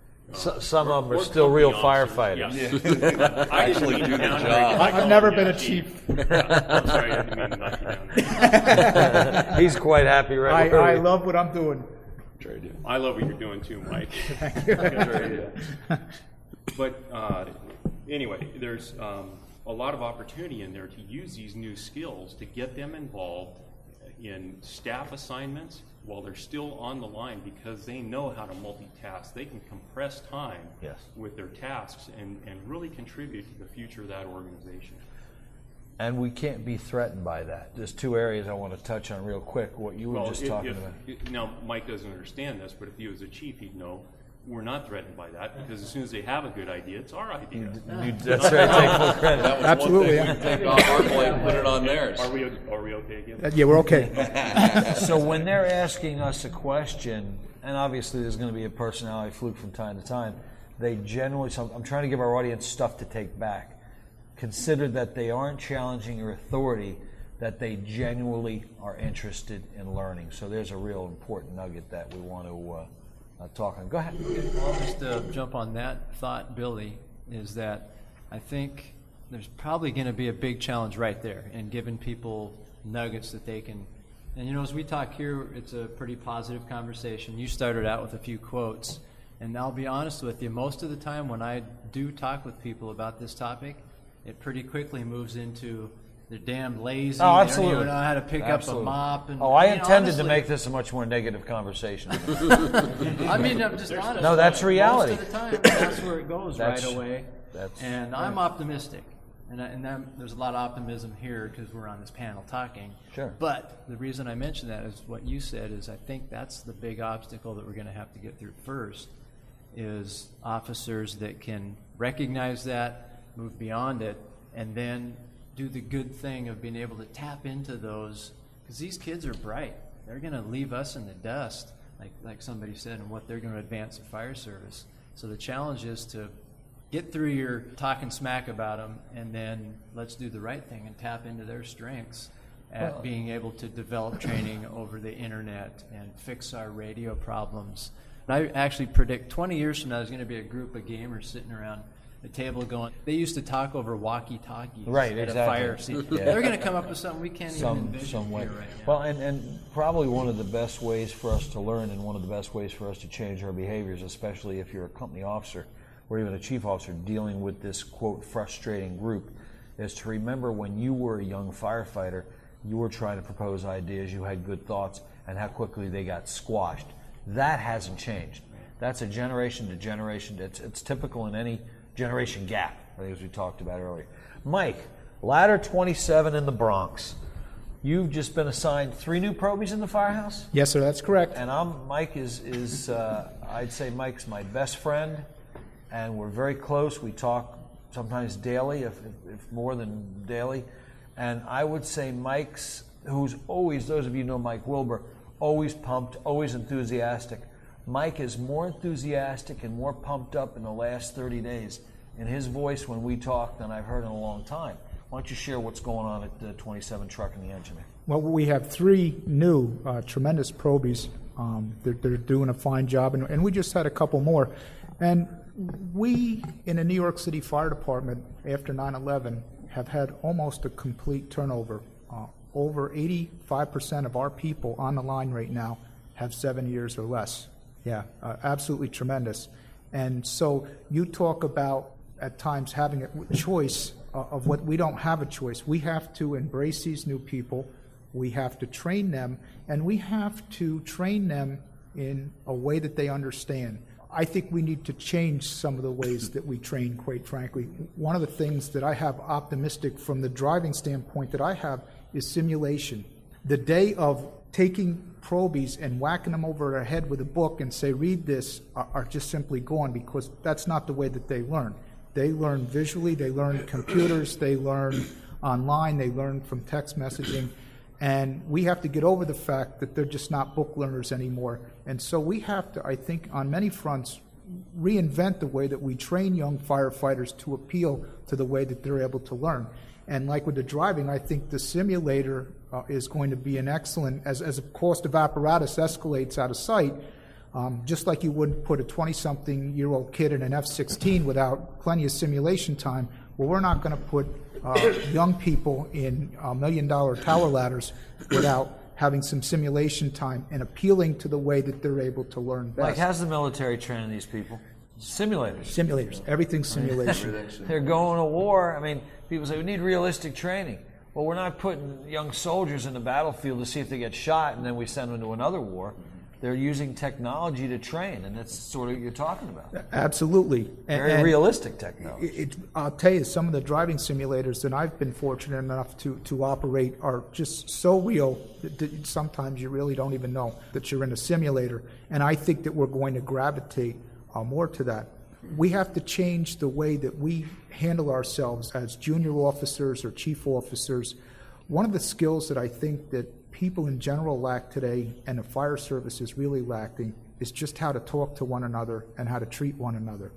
Some of them are still real firefighters. Yeah. I actually do the job. I've never been a chief. I'm sorry, I didn't mean to knock you down. He's quite happy right now. I love what I'm doing. I love what you're doing too, Mike. Thank you. But anyway, there's a lot of opportunity in there to use these new skills to get them involved in staff assignments while they're still on the line, because they know how to multitask. They can compress time with their tasks and really contribute to the future of that organization. And we can't be threatened by that. There's two areas I want to touch on real quick, what you were just talking about. Now, Mike doesn't understand this, but if he was a chief, he'd know we're not threatened by that, because as soon as they have a good idea, it's our idea. That's right, take full credit. That was Absolutely. one thing we can take off our plate and put it on theirs. Are we okay again? Yeah, we're okay. So when they're asking us a question, and obviously there's going to be a personality fluke from time to time, they generally, so I'm trying to give our audience stuff to take back. Consider that they aren't challenging your authority, that they genuinely are interested in learning. So there's a real important nugget that we want to talk on. Go ahead. Well, just to jump on that thought, Billy, is that I think there's probably going to be a big challenge right there in giving people nuggets that they can. And as we talk here, it's a pretty positive conversation. You started out with a few quotes, and I'll be honest with you, most of the time when I do talk with people about this topic, it pretty quickly moves into they're damn lazy. Oh, absolutely. They don't know how to pick up a mop. And, I intended honestly, to make this a much more negative conversation. I mean, I'm just honest. No, that's reality. Most of the time, that's where it goes right away. And I'm optimistic. And there's a lot of optimism here because we're on this panel talking. Sure. But the reason I mention that is what you said is I think that's the big obstacle that we're going to have to get through first is officers that can recognize that, move beyond it, and then do the good thing of being able to tap into those, because these kids are bright. They're going to leave us in the dust, like somebody said, and what they're going to advance the fire service. So the challenge is to get through your talking smack about them, and then let's do the right thing and tap into their strengths at being able to develop training over the internet and fix our radio problems. And I actually predict 20 years from now there's going to be a group of gamers sitting around the table going, they used to talk over walkie-talkies at a fire scene. Yeah. They're going to come up with something we can't even envision here right now. Well, and probably one of the best ways for us to learn and one of the best ways for us to change our behaviors, especially if you're a company officer or even a chief officer dealing with this, quote, frustrating group, is to remember when you were a young firefighter, you were trying to propose ideas, you had good thoughts, and how quickly they got squashed. That hasn't changed. That's a generation to generation. It's typical in any generation gap, I think, as we talked about earlier. Mike, Ladder 27 in the Bronx. You've just been assigned 3 new probies in the firehouse? Yes, sir, that's correct. And Mike is I'd say Mike's my best friend, and we're very close. We talk sometimes daily, if more than daily. And I would say Mike's, who's always, those of you who know Mike Wilbur, always pumped, always enthusiastic. Mike is more enthusiastic and more pumped up in the last 30 days in his voice when we talk than I've heard in a long time. Why don't you share what's going on at the 27 truck and the engine there? Well, we have 3 new tremendous probies. They're doing a fine job, and we just had a couple more. And we, in the New York City Fire Department, after 9/11, have had almost a complete turnover. Over 85% of our people on the line right now have 7 years or less. Yeah, absolutely tremendous. And so you talk about, at times, having a choice of what we don't have a choice. We have to embrace these new people. We have to train them, and we have to train them in a way that they understand. I think we need to change some of the ways that we train, quite frankly. One of the things that I have optimistic from the driving standpoint that I have is simulation. The day of taking probies and whacking them over their head with a book and say, read this, are just simply gone, because that's not the way that they learn. They learn visually, they learn computers, they learn online, they learn from text messaging, and we have to get over the fact that they're just not book learners anymore. And so we have to, I think, on many fronts, reinvent the way that we train young firefighters to appeal to the way that they're able to learn. And like with the driving, I think the simulator is going to be an excellent, as the cost of apparatus escalates out of sight, just like you wouldn't put a 20-something-year-old kid in an F-16 without plenty of simulation time. Well, we're not going to put young people in $1 million tower ladders without having some simulation time and appealing to the way that they're able to learn best. Like, how's the military training these people? Simulators. Simulators. Everything's simulation. They're going to war. I mean, people say, we need realistic training. Well, we're not putting young soldiers in the battlefield to see if they get shot and then we send them to another war. They're using technology to train, and that's sort of what you're talking about. Absolutely. Very realistic technology. I'll tell you, some of the driving simulators that I've been fortunate enough to operate are just so real that sometimes you really don't even know that you're in a simulator. And I think that we're going to gravitate more to that. We have to change the way that we handle ourselves as junior officers or chief officers. One of the skills that I think that people in general lack today, and the fire service is really lacking, is just how to talk to one another and how to treat one another.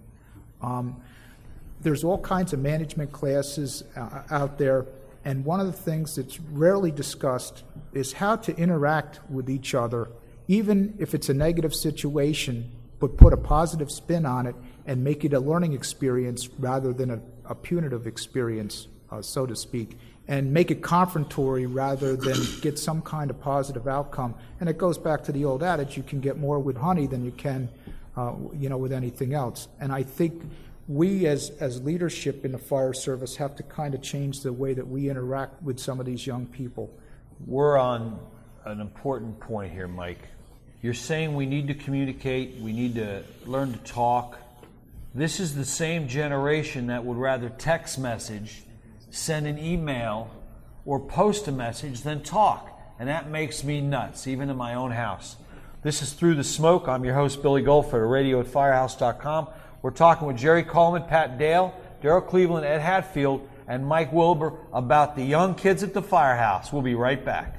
There's all kinds of management classes out there, and one of the things that's rarely discussed is how to interact with each other, even if it's a negative situation, but put a positive spin on it and make it a learning experience rather than a punitive experience, so to speak, and make it confrontatory rather than get some kind of positive outcome. And it goes back to the old adage, you can get more with honey than you can with anything else. And I think we as leadership in the fire service have to kind of change the way that we interact with some of these young people. We're on an important point here, Mike. You're saying we need to communicate, we need to learn to talk. This is the same generation that would rather text message, send an email, or post a message than talk. And that makes me nuts, even in my own house. This is Through the Smoke. I'm your host, Billy Goldfeder, radio@firehouse.com. We're talking with Jerry Coleman, Pat Dale, Daryl Cleveland, Ed Hatfield, and Mike Wilbur about the young kids at the firehouse. We'll be right back.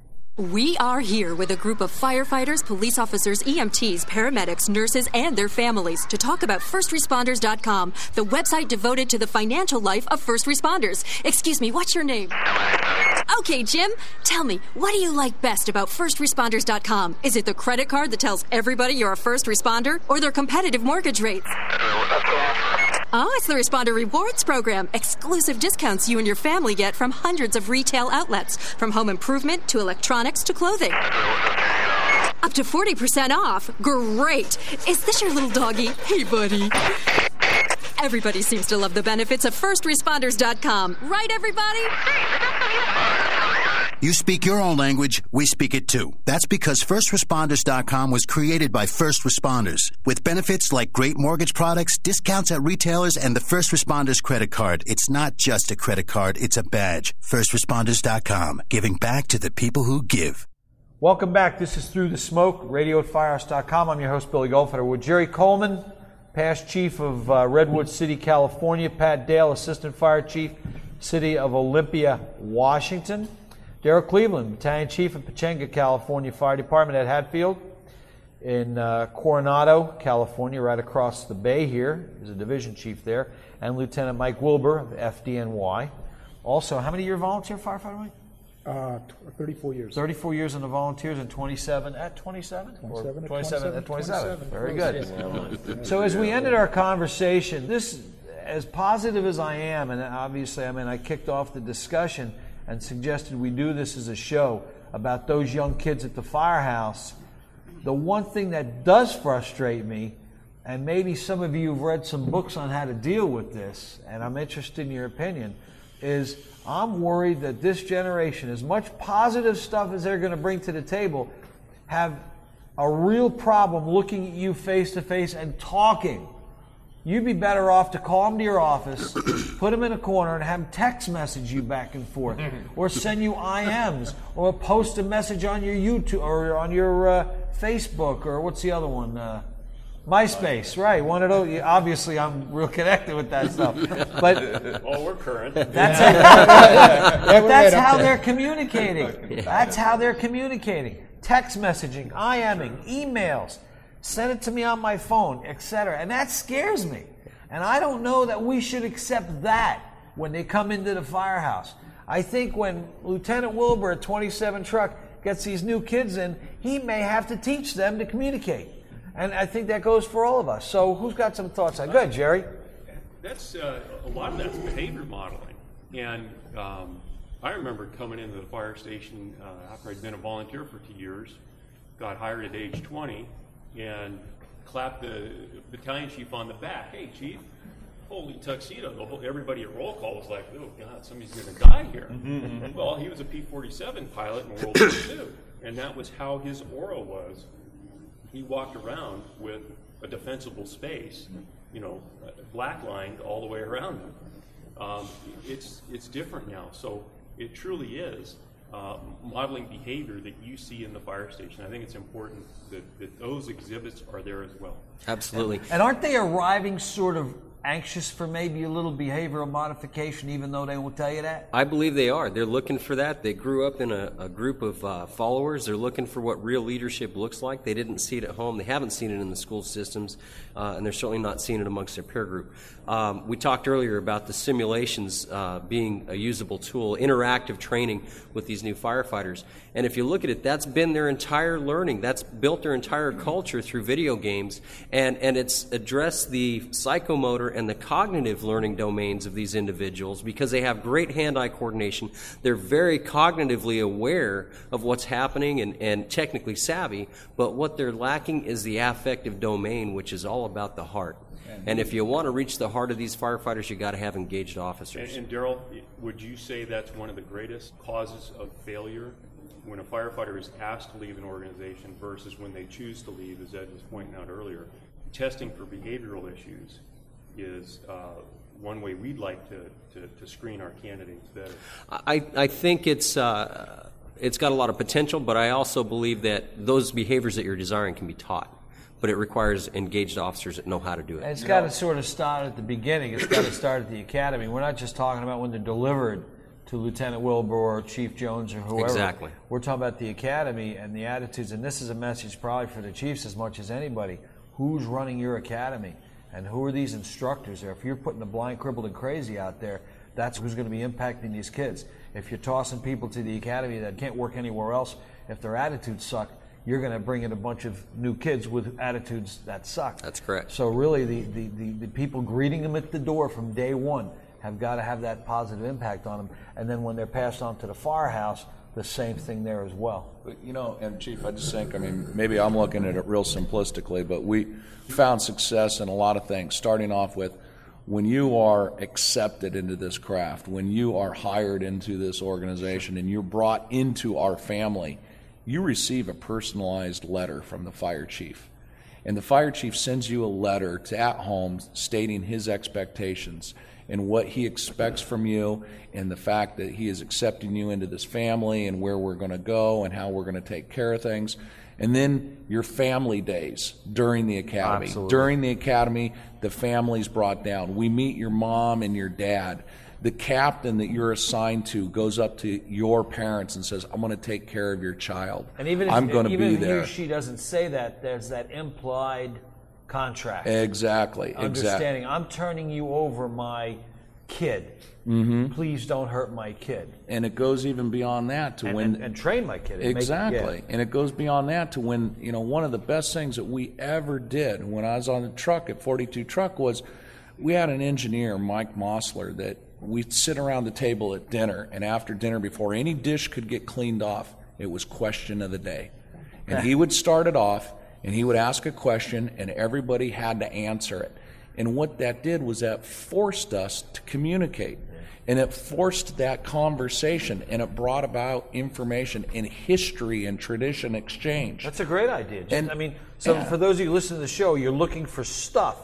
We are here with a group of firefighters, police officers, EMTs, paramedics, nurses, and their families to talk about FirstResponders.com, the website devoted to the financial life of first responders. Excuse me, what's your name? Okay, Jim, tell me, what do you like best about FirstResponders.com? Is it the credit card that tells everybody you're a first responder, or their competitive mortgage rates? Oh, it's the Responder Rewards Program. Exclusive discounts you and your family get from hundreds of retail outlets, from home improvement to electronics to clothing. Up to 40% off. Great. Is this your little doggy? Hey, buddy. Everybody seems to love the benefits of FirstResponders.com. Right, everybody? You speak your own language, we speak it too. That's because FirstResponders.com was created by first responders. With benefits like great mortgage products, discounts at retailers, and the First Responders credit card. It's not just a credit card, it's a badge. FirstResponders.com, giving back to the people who give. Welcome back. This is Through the Smoke, radio@firehouse.com. I'm your host, Billy Goldfeder, with Jerry Coleman, past chief of Redwood City, California, Pat Dale, assistant fire chief, city of Olympia, Washington. Daryl Cleveland, battalion chief of Pechanga, California Fire Department at Hatfield in Coronado, California, right across the bay here. He's a division chief there. And Lieutenant Mike Wilbur of FDNY. Also, how many year volunteer firefighter, Mike? 34 years. 34 years in the volunteers and 27 at 27? 27 at 27. Very good. So as we ended our conversation, this, as positive as I am, and obviously, I kicked off the discussion and suggested we do this as a show about those young kids at the firehouse. The one thing that does frustrate me, and maybe some of you have read some books on how to deal with this, and I'm interested in your opinion, is I'm worried that this generation, as much positive stuff as they're going to bring to the table, have a real problem looking at you face to face and talking you'd be better off to call them to your office, put them in a corner, and have them text message you back and forth, or send you IMs, or post a message on your YouTube or on your Facebook, or what's the other one? MySpace, right? One of those. Obviously, I'm real connected with that stuff. But we're current. That's how they're communicating. That's how they're communicating. Text messaging, IMing, emails. Send it to me on my phone, etc. And that scares me. And I don't know that we should accept that when they come into the firehouse. I think when Lieutenant Wilbur at 27 Truck gets these new kids in, he may have to teach them to communicate. And I think that goes for all of us. So who's got some thoughts on? Go ahead, Jerry. That's a lot of that's behavior modeling. And I remember coming into the fire station after I'd been a volunteer for 2 years, got hired at age 20, and clapped the battalion chief on the back. Hey, chief, holy tuxedo. Everybody at roll call was like, oh, God, somebody's going to die here. Well, he was a P-47 pilot in World War II, and that was how his aura was. He walked around with a defensible space, black lined all the way around him. It's different now. So it truly is modeling behavior that you see in the fire station. I think it's important that those exhibits are there as well. Absolutely. And aren't they arriving sort of anxious for maybe a little behavioral modification, even though they won't tell you that? I believe they are. They're looking for that. They grew up in a group of followers. They're looking for what real leadership looks like. They didn't see it at home. They haven't seen it in the school systems, and they're certainly not seeing it amongst their peer group. We talked earlier about the simulations being a usable tool, interactive training with these new firefighters. And if you look at it, that's been their entire learning. That's built their entire culture through video games, and it's addressed the psychomotor and the cognitive learning domains of these individuals because they have great hand-eye coordination. They're very cognitively aware of what's happening and technically savvy, but what they're lacking is the affective domain, which is all about the heart. And if you want to reach the heart of these firefighters, you got to have engaged officers. And Daryl, would you say that's one of the greatest causes of failure when a firefighter is asked to leave an organization versus when they choose to leave, as Ed was pointing out earlier? Testing for behavioral issues is one way we'd like to screen our candidates better. I think it's got a lot of potential, but I also believe that those behaviors that you're desiring can be taught. But it requires engaged officers that know how to do it. And it's got to sort of start at the beginning. It's got to start at the academy. We're not just talking about when they're delivered to Lieutenant Wilbur or Chief Jones or whoever. Exactly. We're talking about the academy and the attitudes. And this is a message probably for the chiefs as much as anybody. Who's running your academy? And who are these instructors? Or if you're putting the blind, crippled, and crazy out there, that's who's going to be impacting these kids. If you're tossing people to the academy that can't work anywhere else, if their attitudes suck, you're going to bring in a bunch of new kids with attitudes that suck. That's correct. So really, the people greeting them at the door from day one have got to have that positive impact on them. And then when they're passed on to the firehouse, the same thing there as well. And Chief, I just think, maybe I'm looking at it real simplistically, but we found success in a lot of things, starting off with when you are accepted into this craft, when you are hired into this organization and you're brought into our family, you receive a personalized letter from the fire chief. And the fire chief sends you a letter at home stating his expectations and what he expects from you and the fact that he is accepting you into this family and where we're going to go and how we're going to take care of things. And then your family days during the academy. Absolutely. During the academy, the family's brought down. We meet your mom and your dad. The captain that you're assigned to goes up to your parents and says, I'm going to take care of your child. And even I'm going to be even there. if he or she doesn't say that, there's that implied contract. Exactly. Understanding, I'm turning you over my kid. Mm-hmm. Please don't hurt my kid. And it goes even beyond that to and train my kid. Exactly. And it goes beyond that to when, one of the best things that we ever did when I was on the truck at 42 Truck was we had an engineer, Mike Mossler, that we'd sit around the table at dinner, and after dinner, before any dish could get cleaned off, it was question of the day. And he would start it off, and he would ask a question, and everybody had to answer it. And what that did was that forced us to communicate. And it forced that conversation, and it brought about information and history and tradition exchange. That's a great idea. For those of you listening to the show, you're looking for stuff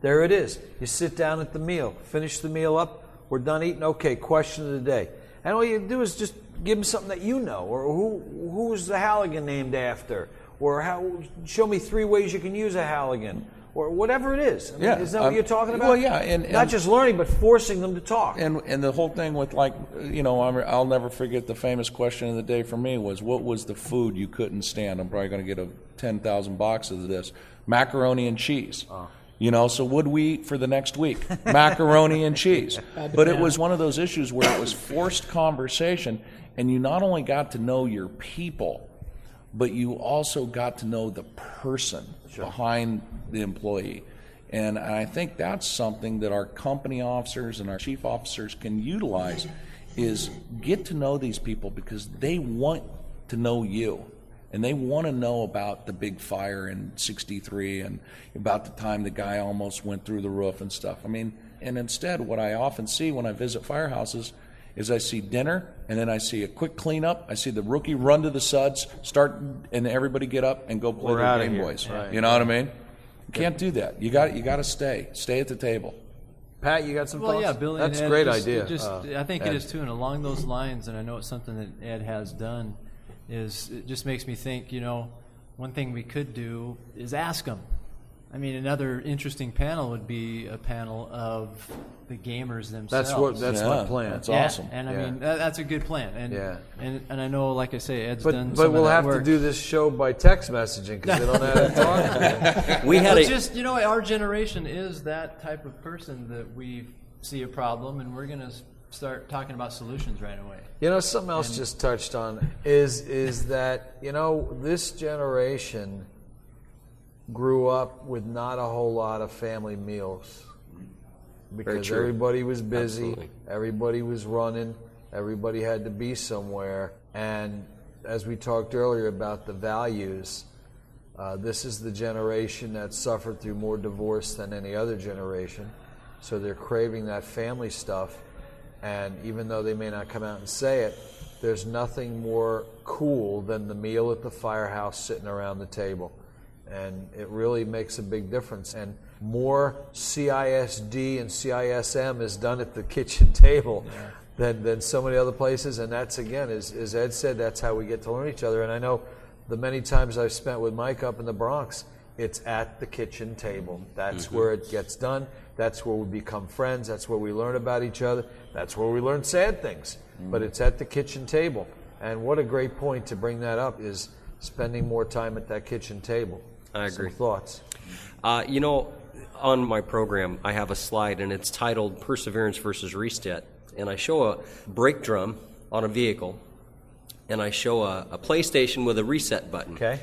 There it is. You sit down at the meal, finish the meal up, we're done eating, okay, question of the day. And all you do is just give them something that you know, or who was the Halligan named after, or show me 3 ways you can use a Halligan, or whatever it is. I mean, is that what you're talking about? Well, yeah. And not just learning, but forcing them to talk. And the whole thing with, like, you know, I'll never forget the famous question of the day for me was, what was the food you couldn't stand? I'm probably going to get 10,000 boxes of this. Macaroni and cheese. You know, so what do we eat for the next week? Macaroni and cheese. But it was one of those issues where it was forced conversation, and you not only got to know your people, but you also got to know the person behind the employee. And I think that's something that our company officers and our chief officers can utilize, is get to know these people, because they want to know you. And they want to know about the big fire in '63 and about the time the guy almost went through the roof and stuff. I mean, and instead, what I often see when I visit firehouses is I see dinner, and then I see a quick cleanup. I see the rookie run to the suds, and everybody get up and go play their Game Boys. Right. You know what I mean? You can't do that. You got to stay at the table. Pat, you got some thoughts? Well, yeah, Billy. That's a great idea. I think it is too, and along those lines, and I know it's something that Ed has done. It just makes me think, you know, one thing we could do is ask them. I mean, another interesting panel would be a panel of the gamers themselves. That's my plan. That's awesome. And I mean, that's a good plan. And I know, like I say, Ed's done some of that But we'll have to do this show by text messaging, because they don't know how to talk. Just, you know, our generation is that type of person that we see a problem, and we're going to start talking about solutions right away. You know, something else just touched on is that, you know, this generation grew up with not a whole lot of family meals, because everybody was busy, Absolutely. Everybody was running, everybody had to be somewhere. And as we talked earlier about the values, this is the generation that suffered through more divorce than any other generation. So they're craving that family stuff. And even though they may not come out and say it, there's nothing more cool than the meal at the firehouse sitting around the table. And it really makes a big difference. And more CISD and CISM is done at the kitchen table than so many other places. And that's, again, as Ed said, that's how we get to learn each other. And I know the many times I've spent with Mike up in the Bronx, it's at the kitchen table. That's where it gets done. That's where we become friends. That's where we learn about each other. That's where we learn sad things. But it's at the kitchen table. And what a great point to bring that up, is spending more time at that kitchen table. I agree. Some thoughts? You know, on my program, I have a slide, and it's titled Perseverance versus Reset. And I show a brake drum on a vehicle, and I show a PlayStation with a reset button. Okay.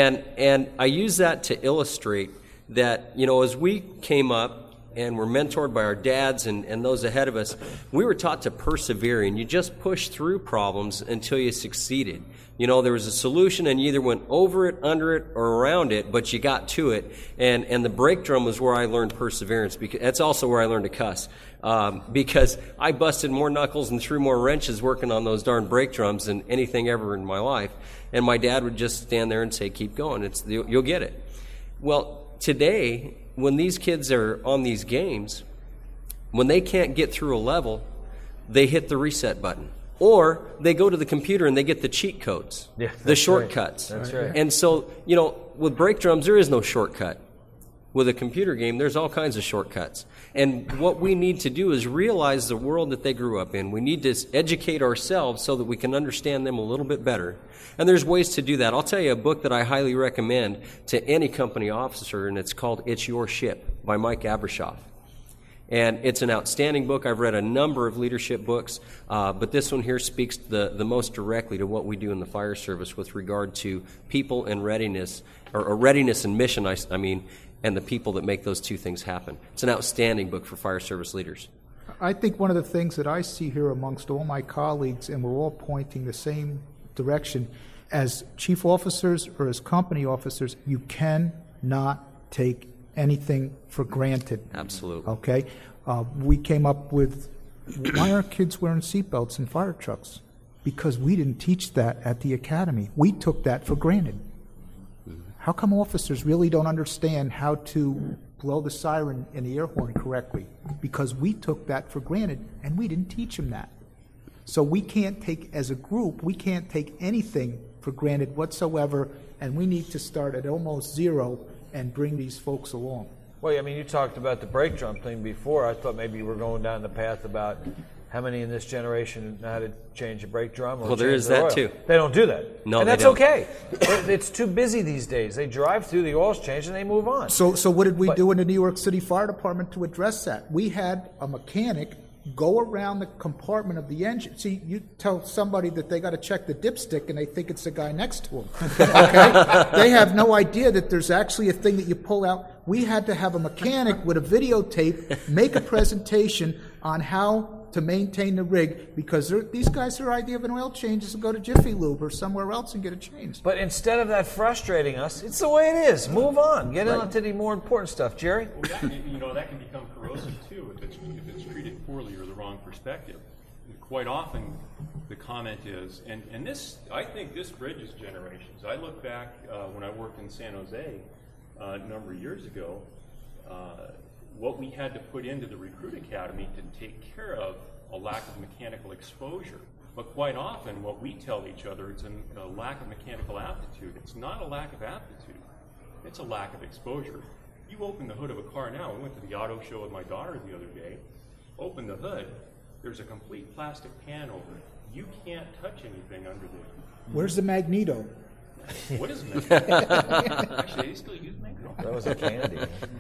And I use that to illustrate that, you know, as we came up and were mentored by our dads and those ahead of us, we were taught to persevere, and you just push through problems until you succeeded. You know, there was a solution, and you either went over it, under it, or around it, but you got to it. And the brake drum was where I learned perseverance. Because that's also where I learned to cuss. Because I busted more knuckles and threw more wrenches working on those darn brake drums than anything ever in my life. And my dad would just stand there and say, keep going. You'll get it. Well, today, when these kids are on these games, when they can't get through a level, they hit the reset button. Or they go to the computer and they get the cheat codes, the shortcuts. Right. That's right. And so, you know, with brake drums, there is no shortcut. With a computer game, there's all kinds of shortcuts. And what we need to do is realize the world that they grew up in. We need to educate ourselves so that we can understand them a little bit better. And there's ways to do that. I'll tell you a book that I highly recommend to any company officer, and it's called It's Your Ship by Mike Abrashoff. And it's an outstanding book. I've read a number of leadership books, but this one here speaks the most directly to what we do in the fire service with regard to people and readiness, or readiness and mission, I mean, and the people that make those two things happen. It's an outstanding book for fire service leaders. I think one of the things that I see here amongst all my colleagues, and we're all pointing the same direction, as chief officers or as company officers, you cannot take anything for granted. Absolutely. Okay? We came up with, why aren't kids wearing seatbelts in fire trucks? Because we didn't teach that at the academy. We took that for granted. How come officers really don't understand how to blow the siren and the air horn correctly, because we took that for granted and we didn't teach them that. So we can't take, as a group, we can't take anything for granted whatsoever, and we need to start at almost zero and bring these folks along. Well, I mean, you talked about the brake drum thing before. I thought maybe you were going down the path about how many in this generation know how to change a brake drum or well, there is their that oil. too. They don't do that. No, and that's they don't. okay. It's too busy these days. They drive through, the oil's changed, and they move on. So what did we do in the New York City Fire Department to address that? We had a mechanic go around the compartment of the engine. See, you tell somebody that they got to check the dipstick and they think it's the guy next to them. Okay? They have no idea that there's actually a thing that you pull out. We had to have a mechanic with a videotape make a presentation on how to maintain the rig, because these guys, their idea of an oil change is to go to Jiffy Lube or somewhere else and get it changed. But instead of that frustrating us, it's the way it is. Move on. Get on to the more important stuff. Jerry? Well, that can become corrosive too if it's treated poorly or the wrong perspective. Quite often, the comment is, and this, I think this bridges generations. I look back when I worked in San Jose a number of years ago. What we had to put into the recruit academy to take care of a lack of mechanical exposure. But quite often what we tell each other is a lack of mechanical aptitude. It's not a lack of aptitude, it's a lack of exposure. You open the hood of a car now, we went to the auto show with my daughter the other day, open the hood, there's a complete plastic pan over it. You can't touch anything under there. Where's the magneto? What is magneto? Actually, they still use magneto. That was a candy.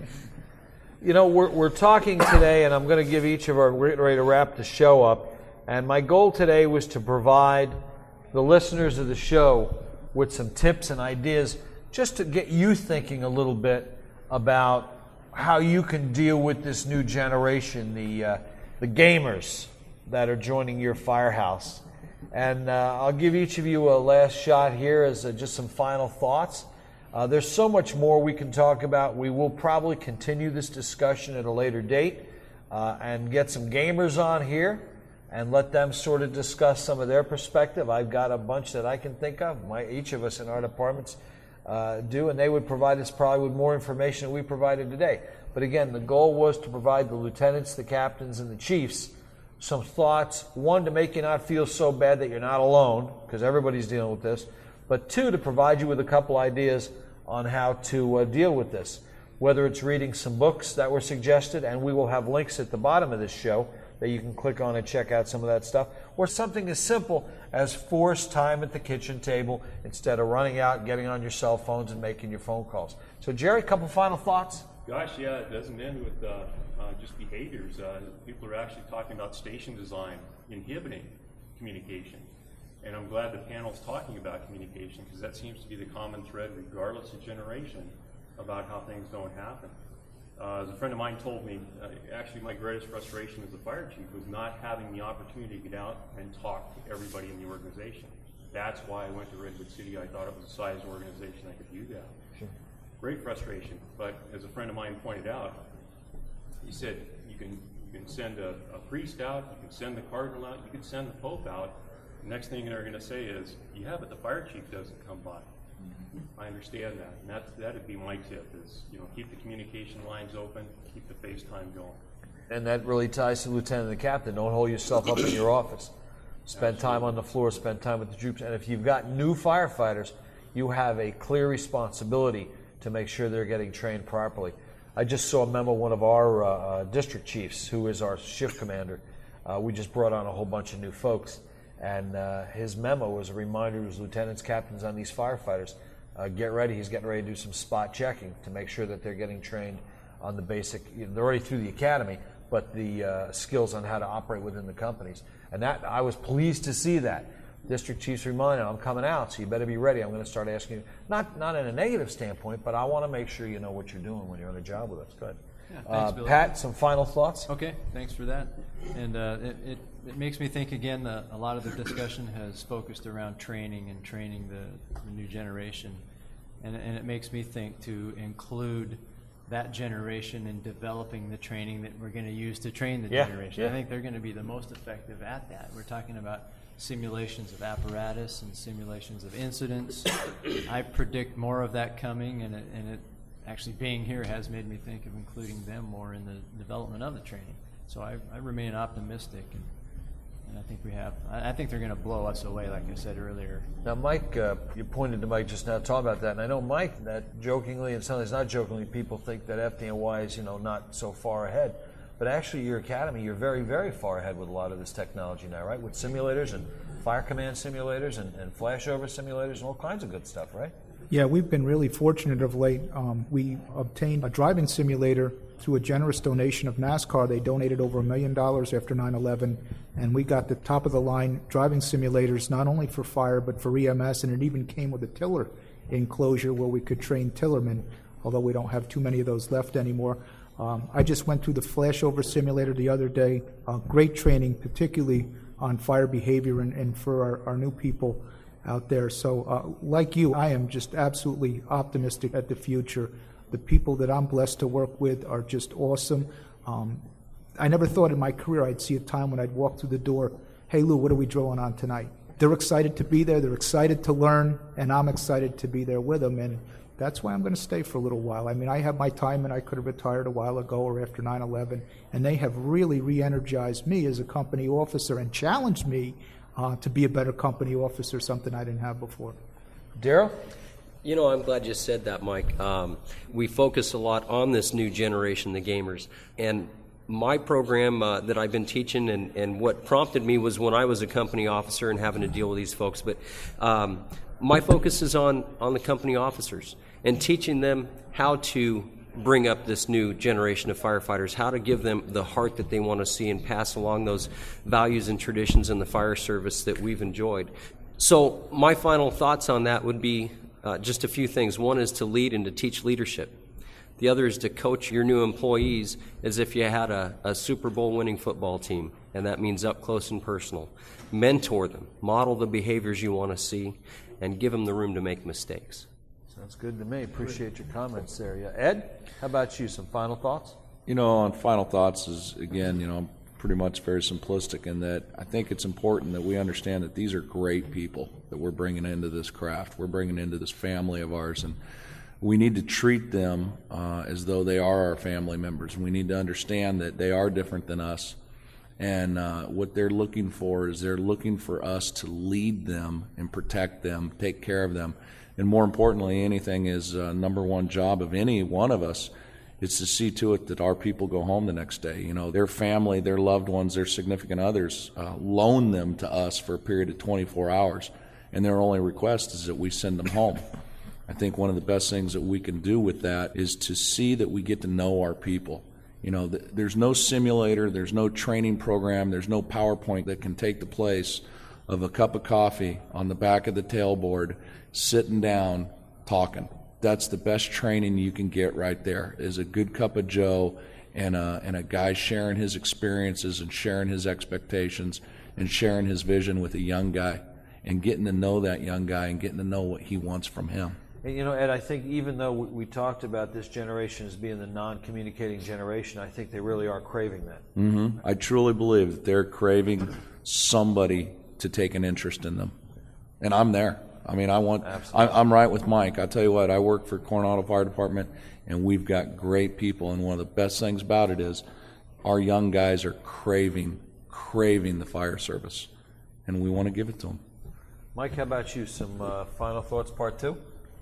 You know, we're talking today, and I'm going to give each of our, we're getting ready to wrap the show up, and my goal today was to provide the listeners of the show with some tips and ideas just to get you thinking a little bit about how you can deal with this new generation, the gamers that are joining your firehouse. And I'll give each of you a last shot here as just some final thoughts. There's so much more we can talk about. We will probably continue this discussion at a later date and get some gamers on here and let them sort of discuss some of their perspective. I've got a bunch that I can think of. Each of us in our departments do, and they would provide us probably with more information than we provided today. But again, the goal was to provide the lieutenants, the captains, and the chiefs some thoughts. One, to make you not feel so bad that you're not alone, because everybody's dealing with this. But two, to provide you with a couple ideas on how to deal with this. Whether it's reading some books that were suggested, and we will have links at the bottom of this show that you can click on and check out some of that stuff, or something as simple as forced time at the kitchen table instead of running out and getting on your cell phones and making your phone calls. So, Jerry, a couple final thoughts? Gosh, yeah, it doesn't end with just behaviors. People are actually talking about station design inhibiting communication. And I'm glad the panel's talking about communication, because that seems to be the common thread, regardless of generation, about how things don't happen. As a friend of mine told me, actually my greatest frustration as a fire chief was not having the opportunity to get out and talk to everybody in the organization. That's why I went to Redwood City. I thought it was a size organization I could do that. Sure. Great frustration. But as a friend of mine pointed out, he said, you can send a priest out, you can send the cardinal out, you can send the pope out. The next thing they're going to say is, yeah, but the fire chief doesn't come by. Mm-hmm. I understand that, and that'd be my tip: is keep the communication lines open, keep the FaceTime going. And that really ties to the lieutenant and the captain. Don't hold yourself up in your office. Spend time on the floor. Spend time with the troops. And if you've got new firefighters, you have a clear responsibility to make sure they're getting trained properly. I just saw a memo. One of our district chiefs, who is our shift commander, we just brought on a whole bunch of new folks. And his memo was a reminder to his lieutenants, captains on these firefighters, get ready. He's getting ready to do some spot checking to make sure that they're getting trained on the basic, they're already through the academy, but the skills on how to operate within the companies. And that, I was pleased to see that. District chiefs reminded, I'm coming out, so you better be ready. I'm going to start asking you, not in a negative standpoint, but I want to make sure you know what you're doing when you're on the job with us. Good. Yeah, thanks, Billy. Pat, some final thoughts? Okay, thanks for that. And it makes me think, again, a lot of the discussion has focused around training and training the new generation. And it makes me think to include that generation in developing the training that we're going to use to train the generation. Yeah. I think they're going to be the most effective at that. We're talking about simulations of apparatus and simulations of incidents. I predict more of that coming, and actually being here has made me think of including them more in the development of the training. So I remain optimistic, and I think I think they're going to blow us away, like I said earlier. Now, Mike, you pointed to Mike just now talking about that, and I know, Mike, that jokingly, and sometimes not jokingly, people think that FDNY is, not so far ahead. But actually, your academy, you're very, very far ahead with a lot of this technology now, right? With simulators and fire command simulators and flashover simulators and all kinds of good stuff, right? Yeah, we've been really fortunate of late. We obtained a driving simulator through a generous donation of NASCAR. They donated over $1 million after 9/11, and we got the top-of-the-line driving simulators not only for fire but for EMS, and it even came with a tiller enclosure where we could train tillermen, although we don't have too many of those left anymore. I just went through the flashover simulator the other day. Great training, particularly on fire behavior and for our new people out there. So like you, I am just absolutely optimistic at the future. The people that I'm blessed to work with are just awesome. I never thought in my career I'd see a time when I'd walk through the door, hey Lou, what are we drilling on tonight? They're excited to be there, they're excited to learn, and I'm excited to be there with them, and that's why I'm going to stay for a little while. I mean, I have my time, and I could have retired a while ago or after 9/11, and they have really re-energized me as a company officer and challenged me to be a better company officer, something I didn't have before. Daryl? I'm glad you said that, Mike. We focus a lot on this new generation, the gamers. And my program that I've been teaching and what prompted me was when I was a company officer and having to deal with these folks. But my focus is on the company officers and teaching them how to bring up this new generation of firefighters, how to give them the heart that they want to see and pass along those values and traditions in the fire service that we've enjoyed. So my final thoughts on that would be just a few things. One is to lead and to teach leadership. The other is to coach your new employees as if you had a Super Bowl winning football team, and that means up close and personal. Mentor them, model the behaviors you want to see, and give them the room to make mistakes. Sounds good to me. Appreciate your comments there. Yeah. Ed, how about you? Some final thoughts? On final thoughts is, again, I'm pretty much very simplistic in that I think it's important that we understand that these are great people that we're bringing into this craft. We're bringing into this family of ours, and we need to treat them as though they are our family members. We need to understand that they are different than us, and what they're looking for is they're looking for us to lead them and protect them, take care of them. And more importantly, anything is number one job of any one of us is to see to it that our people go home the next day. Their family, their loved ones, their significant others loan them to us for a period of 24 hours, and their only request is that we send them home. I think one of the best things that we can do with that is to see that we get to know our people. There's no simulator, there's no training program, there's no PowerPoint that can take the place of a cup of coffee on the back of the tailboard, sitting down, talking. That's the best training you can get right there, is a good cup of joe and a guy sharing his experiences and sharing his expectations and sharing his vision with a young guy and getting to know that young guy and getting to know what he wants from him. And, Ed, I think even though we talked about this generation as being the non-communicating generation, I think they really are craving that. Mm-hmm. I truly believe that they're craving somebody to take an interest in them. And I'm there. I mean, I'm right with Mike. I'll tell you what, I work for Coronado Fire Department, and we've got great people. And one of the best things about it is our young guys are craving the fire service, and we want to give it to them. Mike, how about you? Some final thoughts, part two?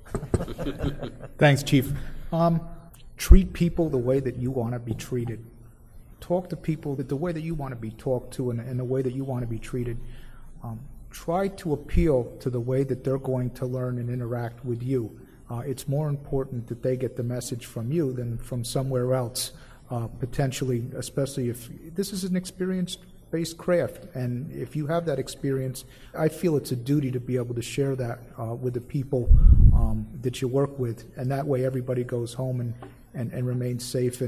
Thanks, Chief. Treat people the way that you want to be treated. Talk to people the way that you want to be talked to and the way that you want to be treated. Try to appeal to the way that they're going to learn and interact with you. It's more important that they get the message from you than from somewhere else, potentially, especially if this is an experience-based craft. And if you have that experience, I feel it's a duty to be able to share that with the people that you work with. And that way everybody goes home and remains safe.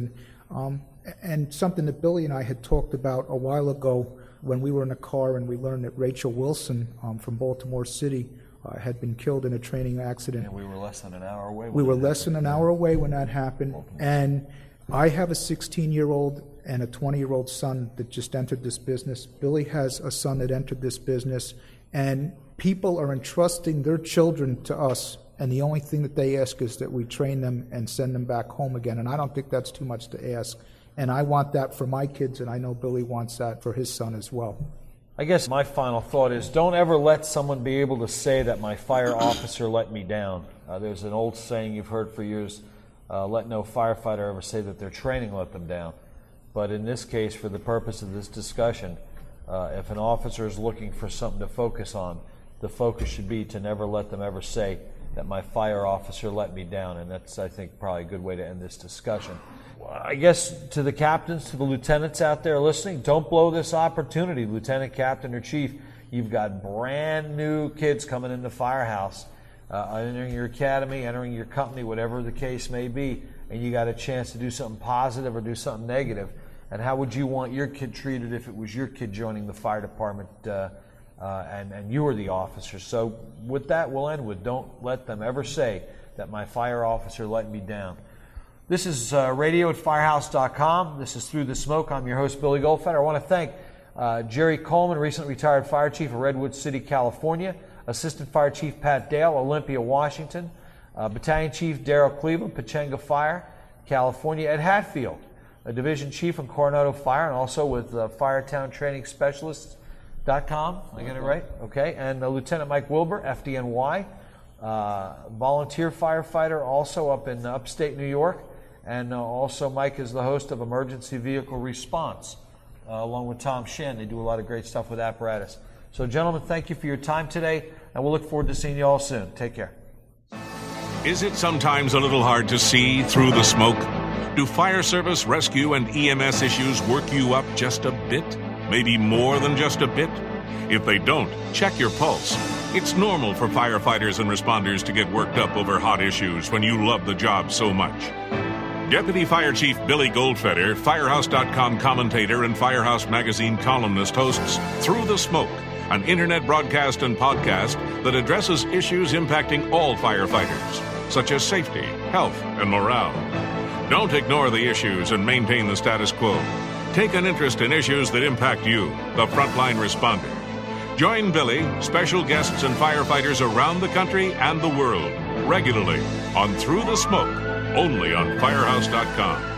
And something that Billy and I had talked about a while ago when we were in a car and we learned that Rachel Wilson from Baltimore City had been killed in a training accident. And we were less than an hour away. We were less than an hour away when that happened. And I have a 16-year-old and a 20-year-old son that just entered this business. Billy has a son that entered this business. And people are entrusting their children to us, and the only thing that they ask is that we train them and send them back home again. And I don't think that's too much to ask. And I want that for my kids, and I know Billy wants that for his son as well. I guess my final thought is don't ever let someone be able to say that my fire officer let me down. There's an old saying you've heard for years, let no firefighter ever say that their training let them down. But in this case, for the purpose of this discussion, if an officer is looking for something to focus on, the focus should be to never let them ever say that my fire officer let me down. And that's, I think, probably a good way to end this discussion. I guess to the captains, to the lieutenants out there listening, don't blow this opportunity. Lieutenant, captain, or chief, you've got brand new kids coming into Firehouse, entering your academy, entering your company, whatever the case may be, and you got a chance to do something positive or do something negative. And how would you want your kid treated if it was your kid joining the fire department and you were the officer? So with that, we'll end with don't let them ever say that my fire officer let me down. This is radio at firehouse.com. This is Through the Smoke. I'm your host, Billy Goldfeder. I want to thank Jerry Coleman, recently retired fire chief of Redwood City, California, Assistant Fire Chief Pat Dale, Olympia, Washington, Battalion Chief Daryl Cleveland, Pechanga Fire, California, Ed Hatfield, a Division Chief in Coronado Fire, and also with Firetown Training Specialists.com. I got it right? Okay. And Lieutenant Mike Wilbur, FDNY, volunteer firefighter, also up in upstate New York. And also Mike is the host of Emergency Vehicle Response, along with Tom Shen. They do a lot of great stuff with apparatus. So, gentlemen, thank you for your time today, and we'll look forward to seeing you all soon. Take care. Is it sometimes a little hard to see through the smoke? Do fire service, rescue, and EMS issues work you up just a bit? Maybe more than just a bit? If they don't, check your pulse. It's normal for firefighters and responders to get worked up over hot issues when you love the job so much. Deputy Fire Chief Billy Goldfeder, Firehouse.com commentator and Firehouse Magazine columnist, hosts Through the Smoke, an internet broadcast and podcast that addresses issues impacting all firefighters, such as safety, health, and morale. Don't ignore the issues and maintain the status quo. Take an interest in issues that impact you, the frontline responder. Join Billy, special guests, and firefighters around the country and the world regularly on Through the Smoke, only on Firehouse.com.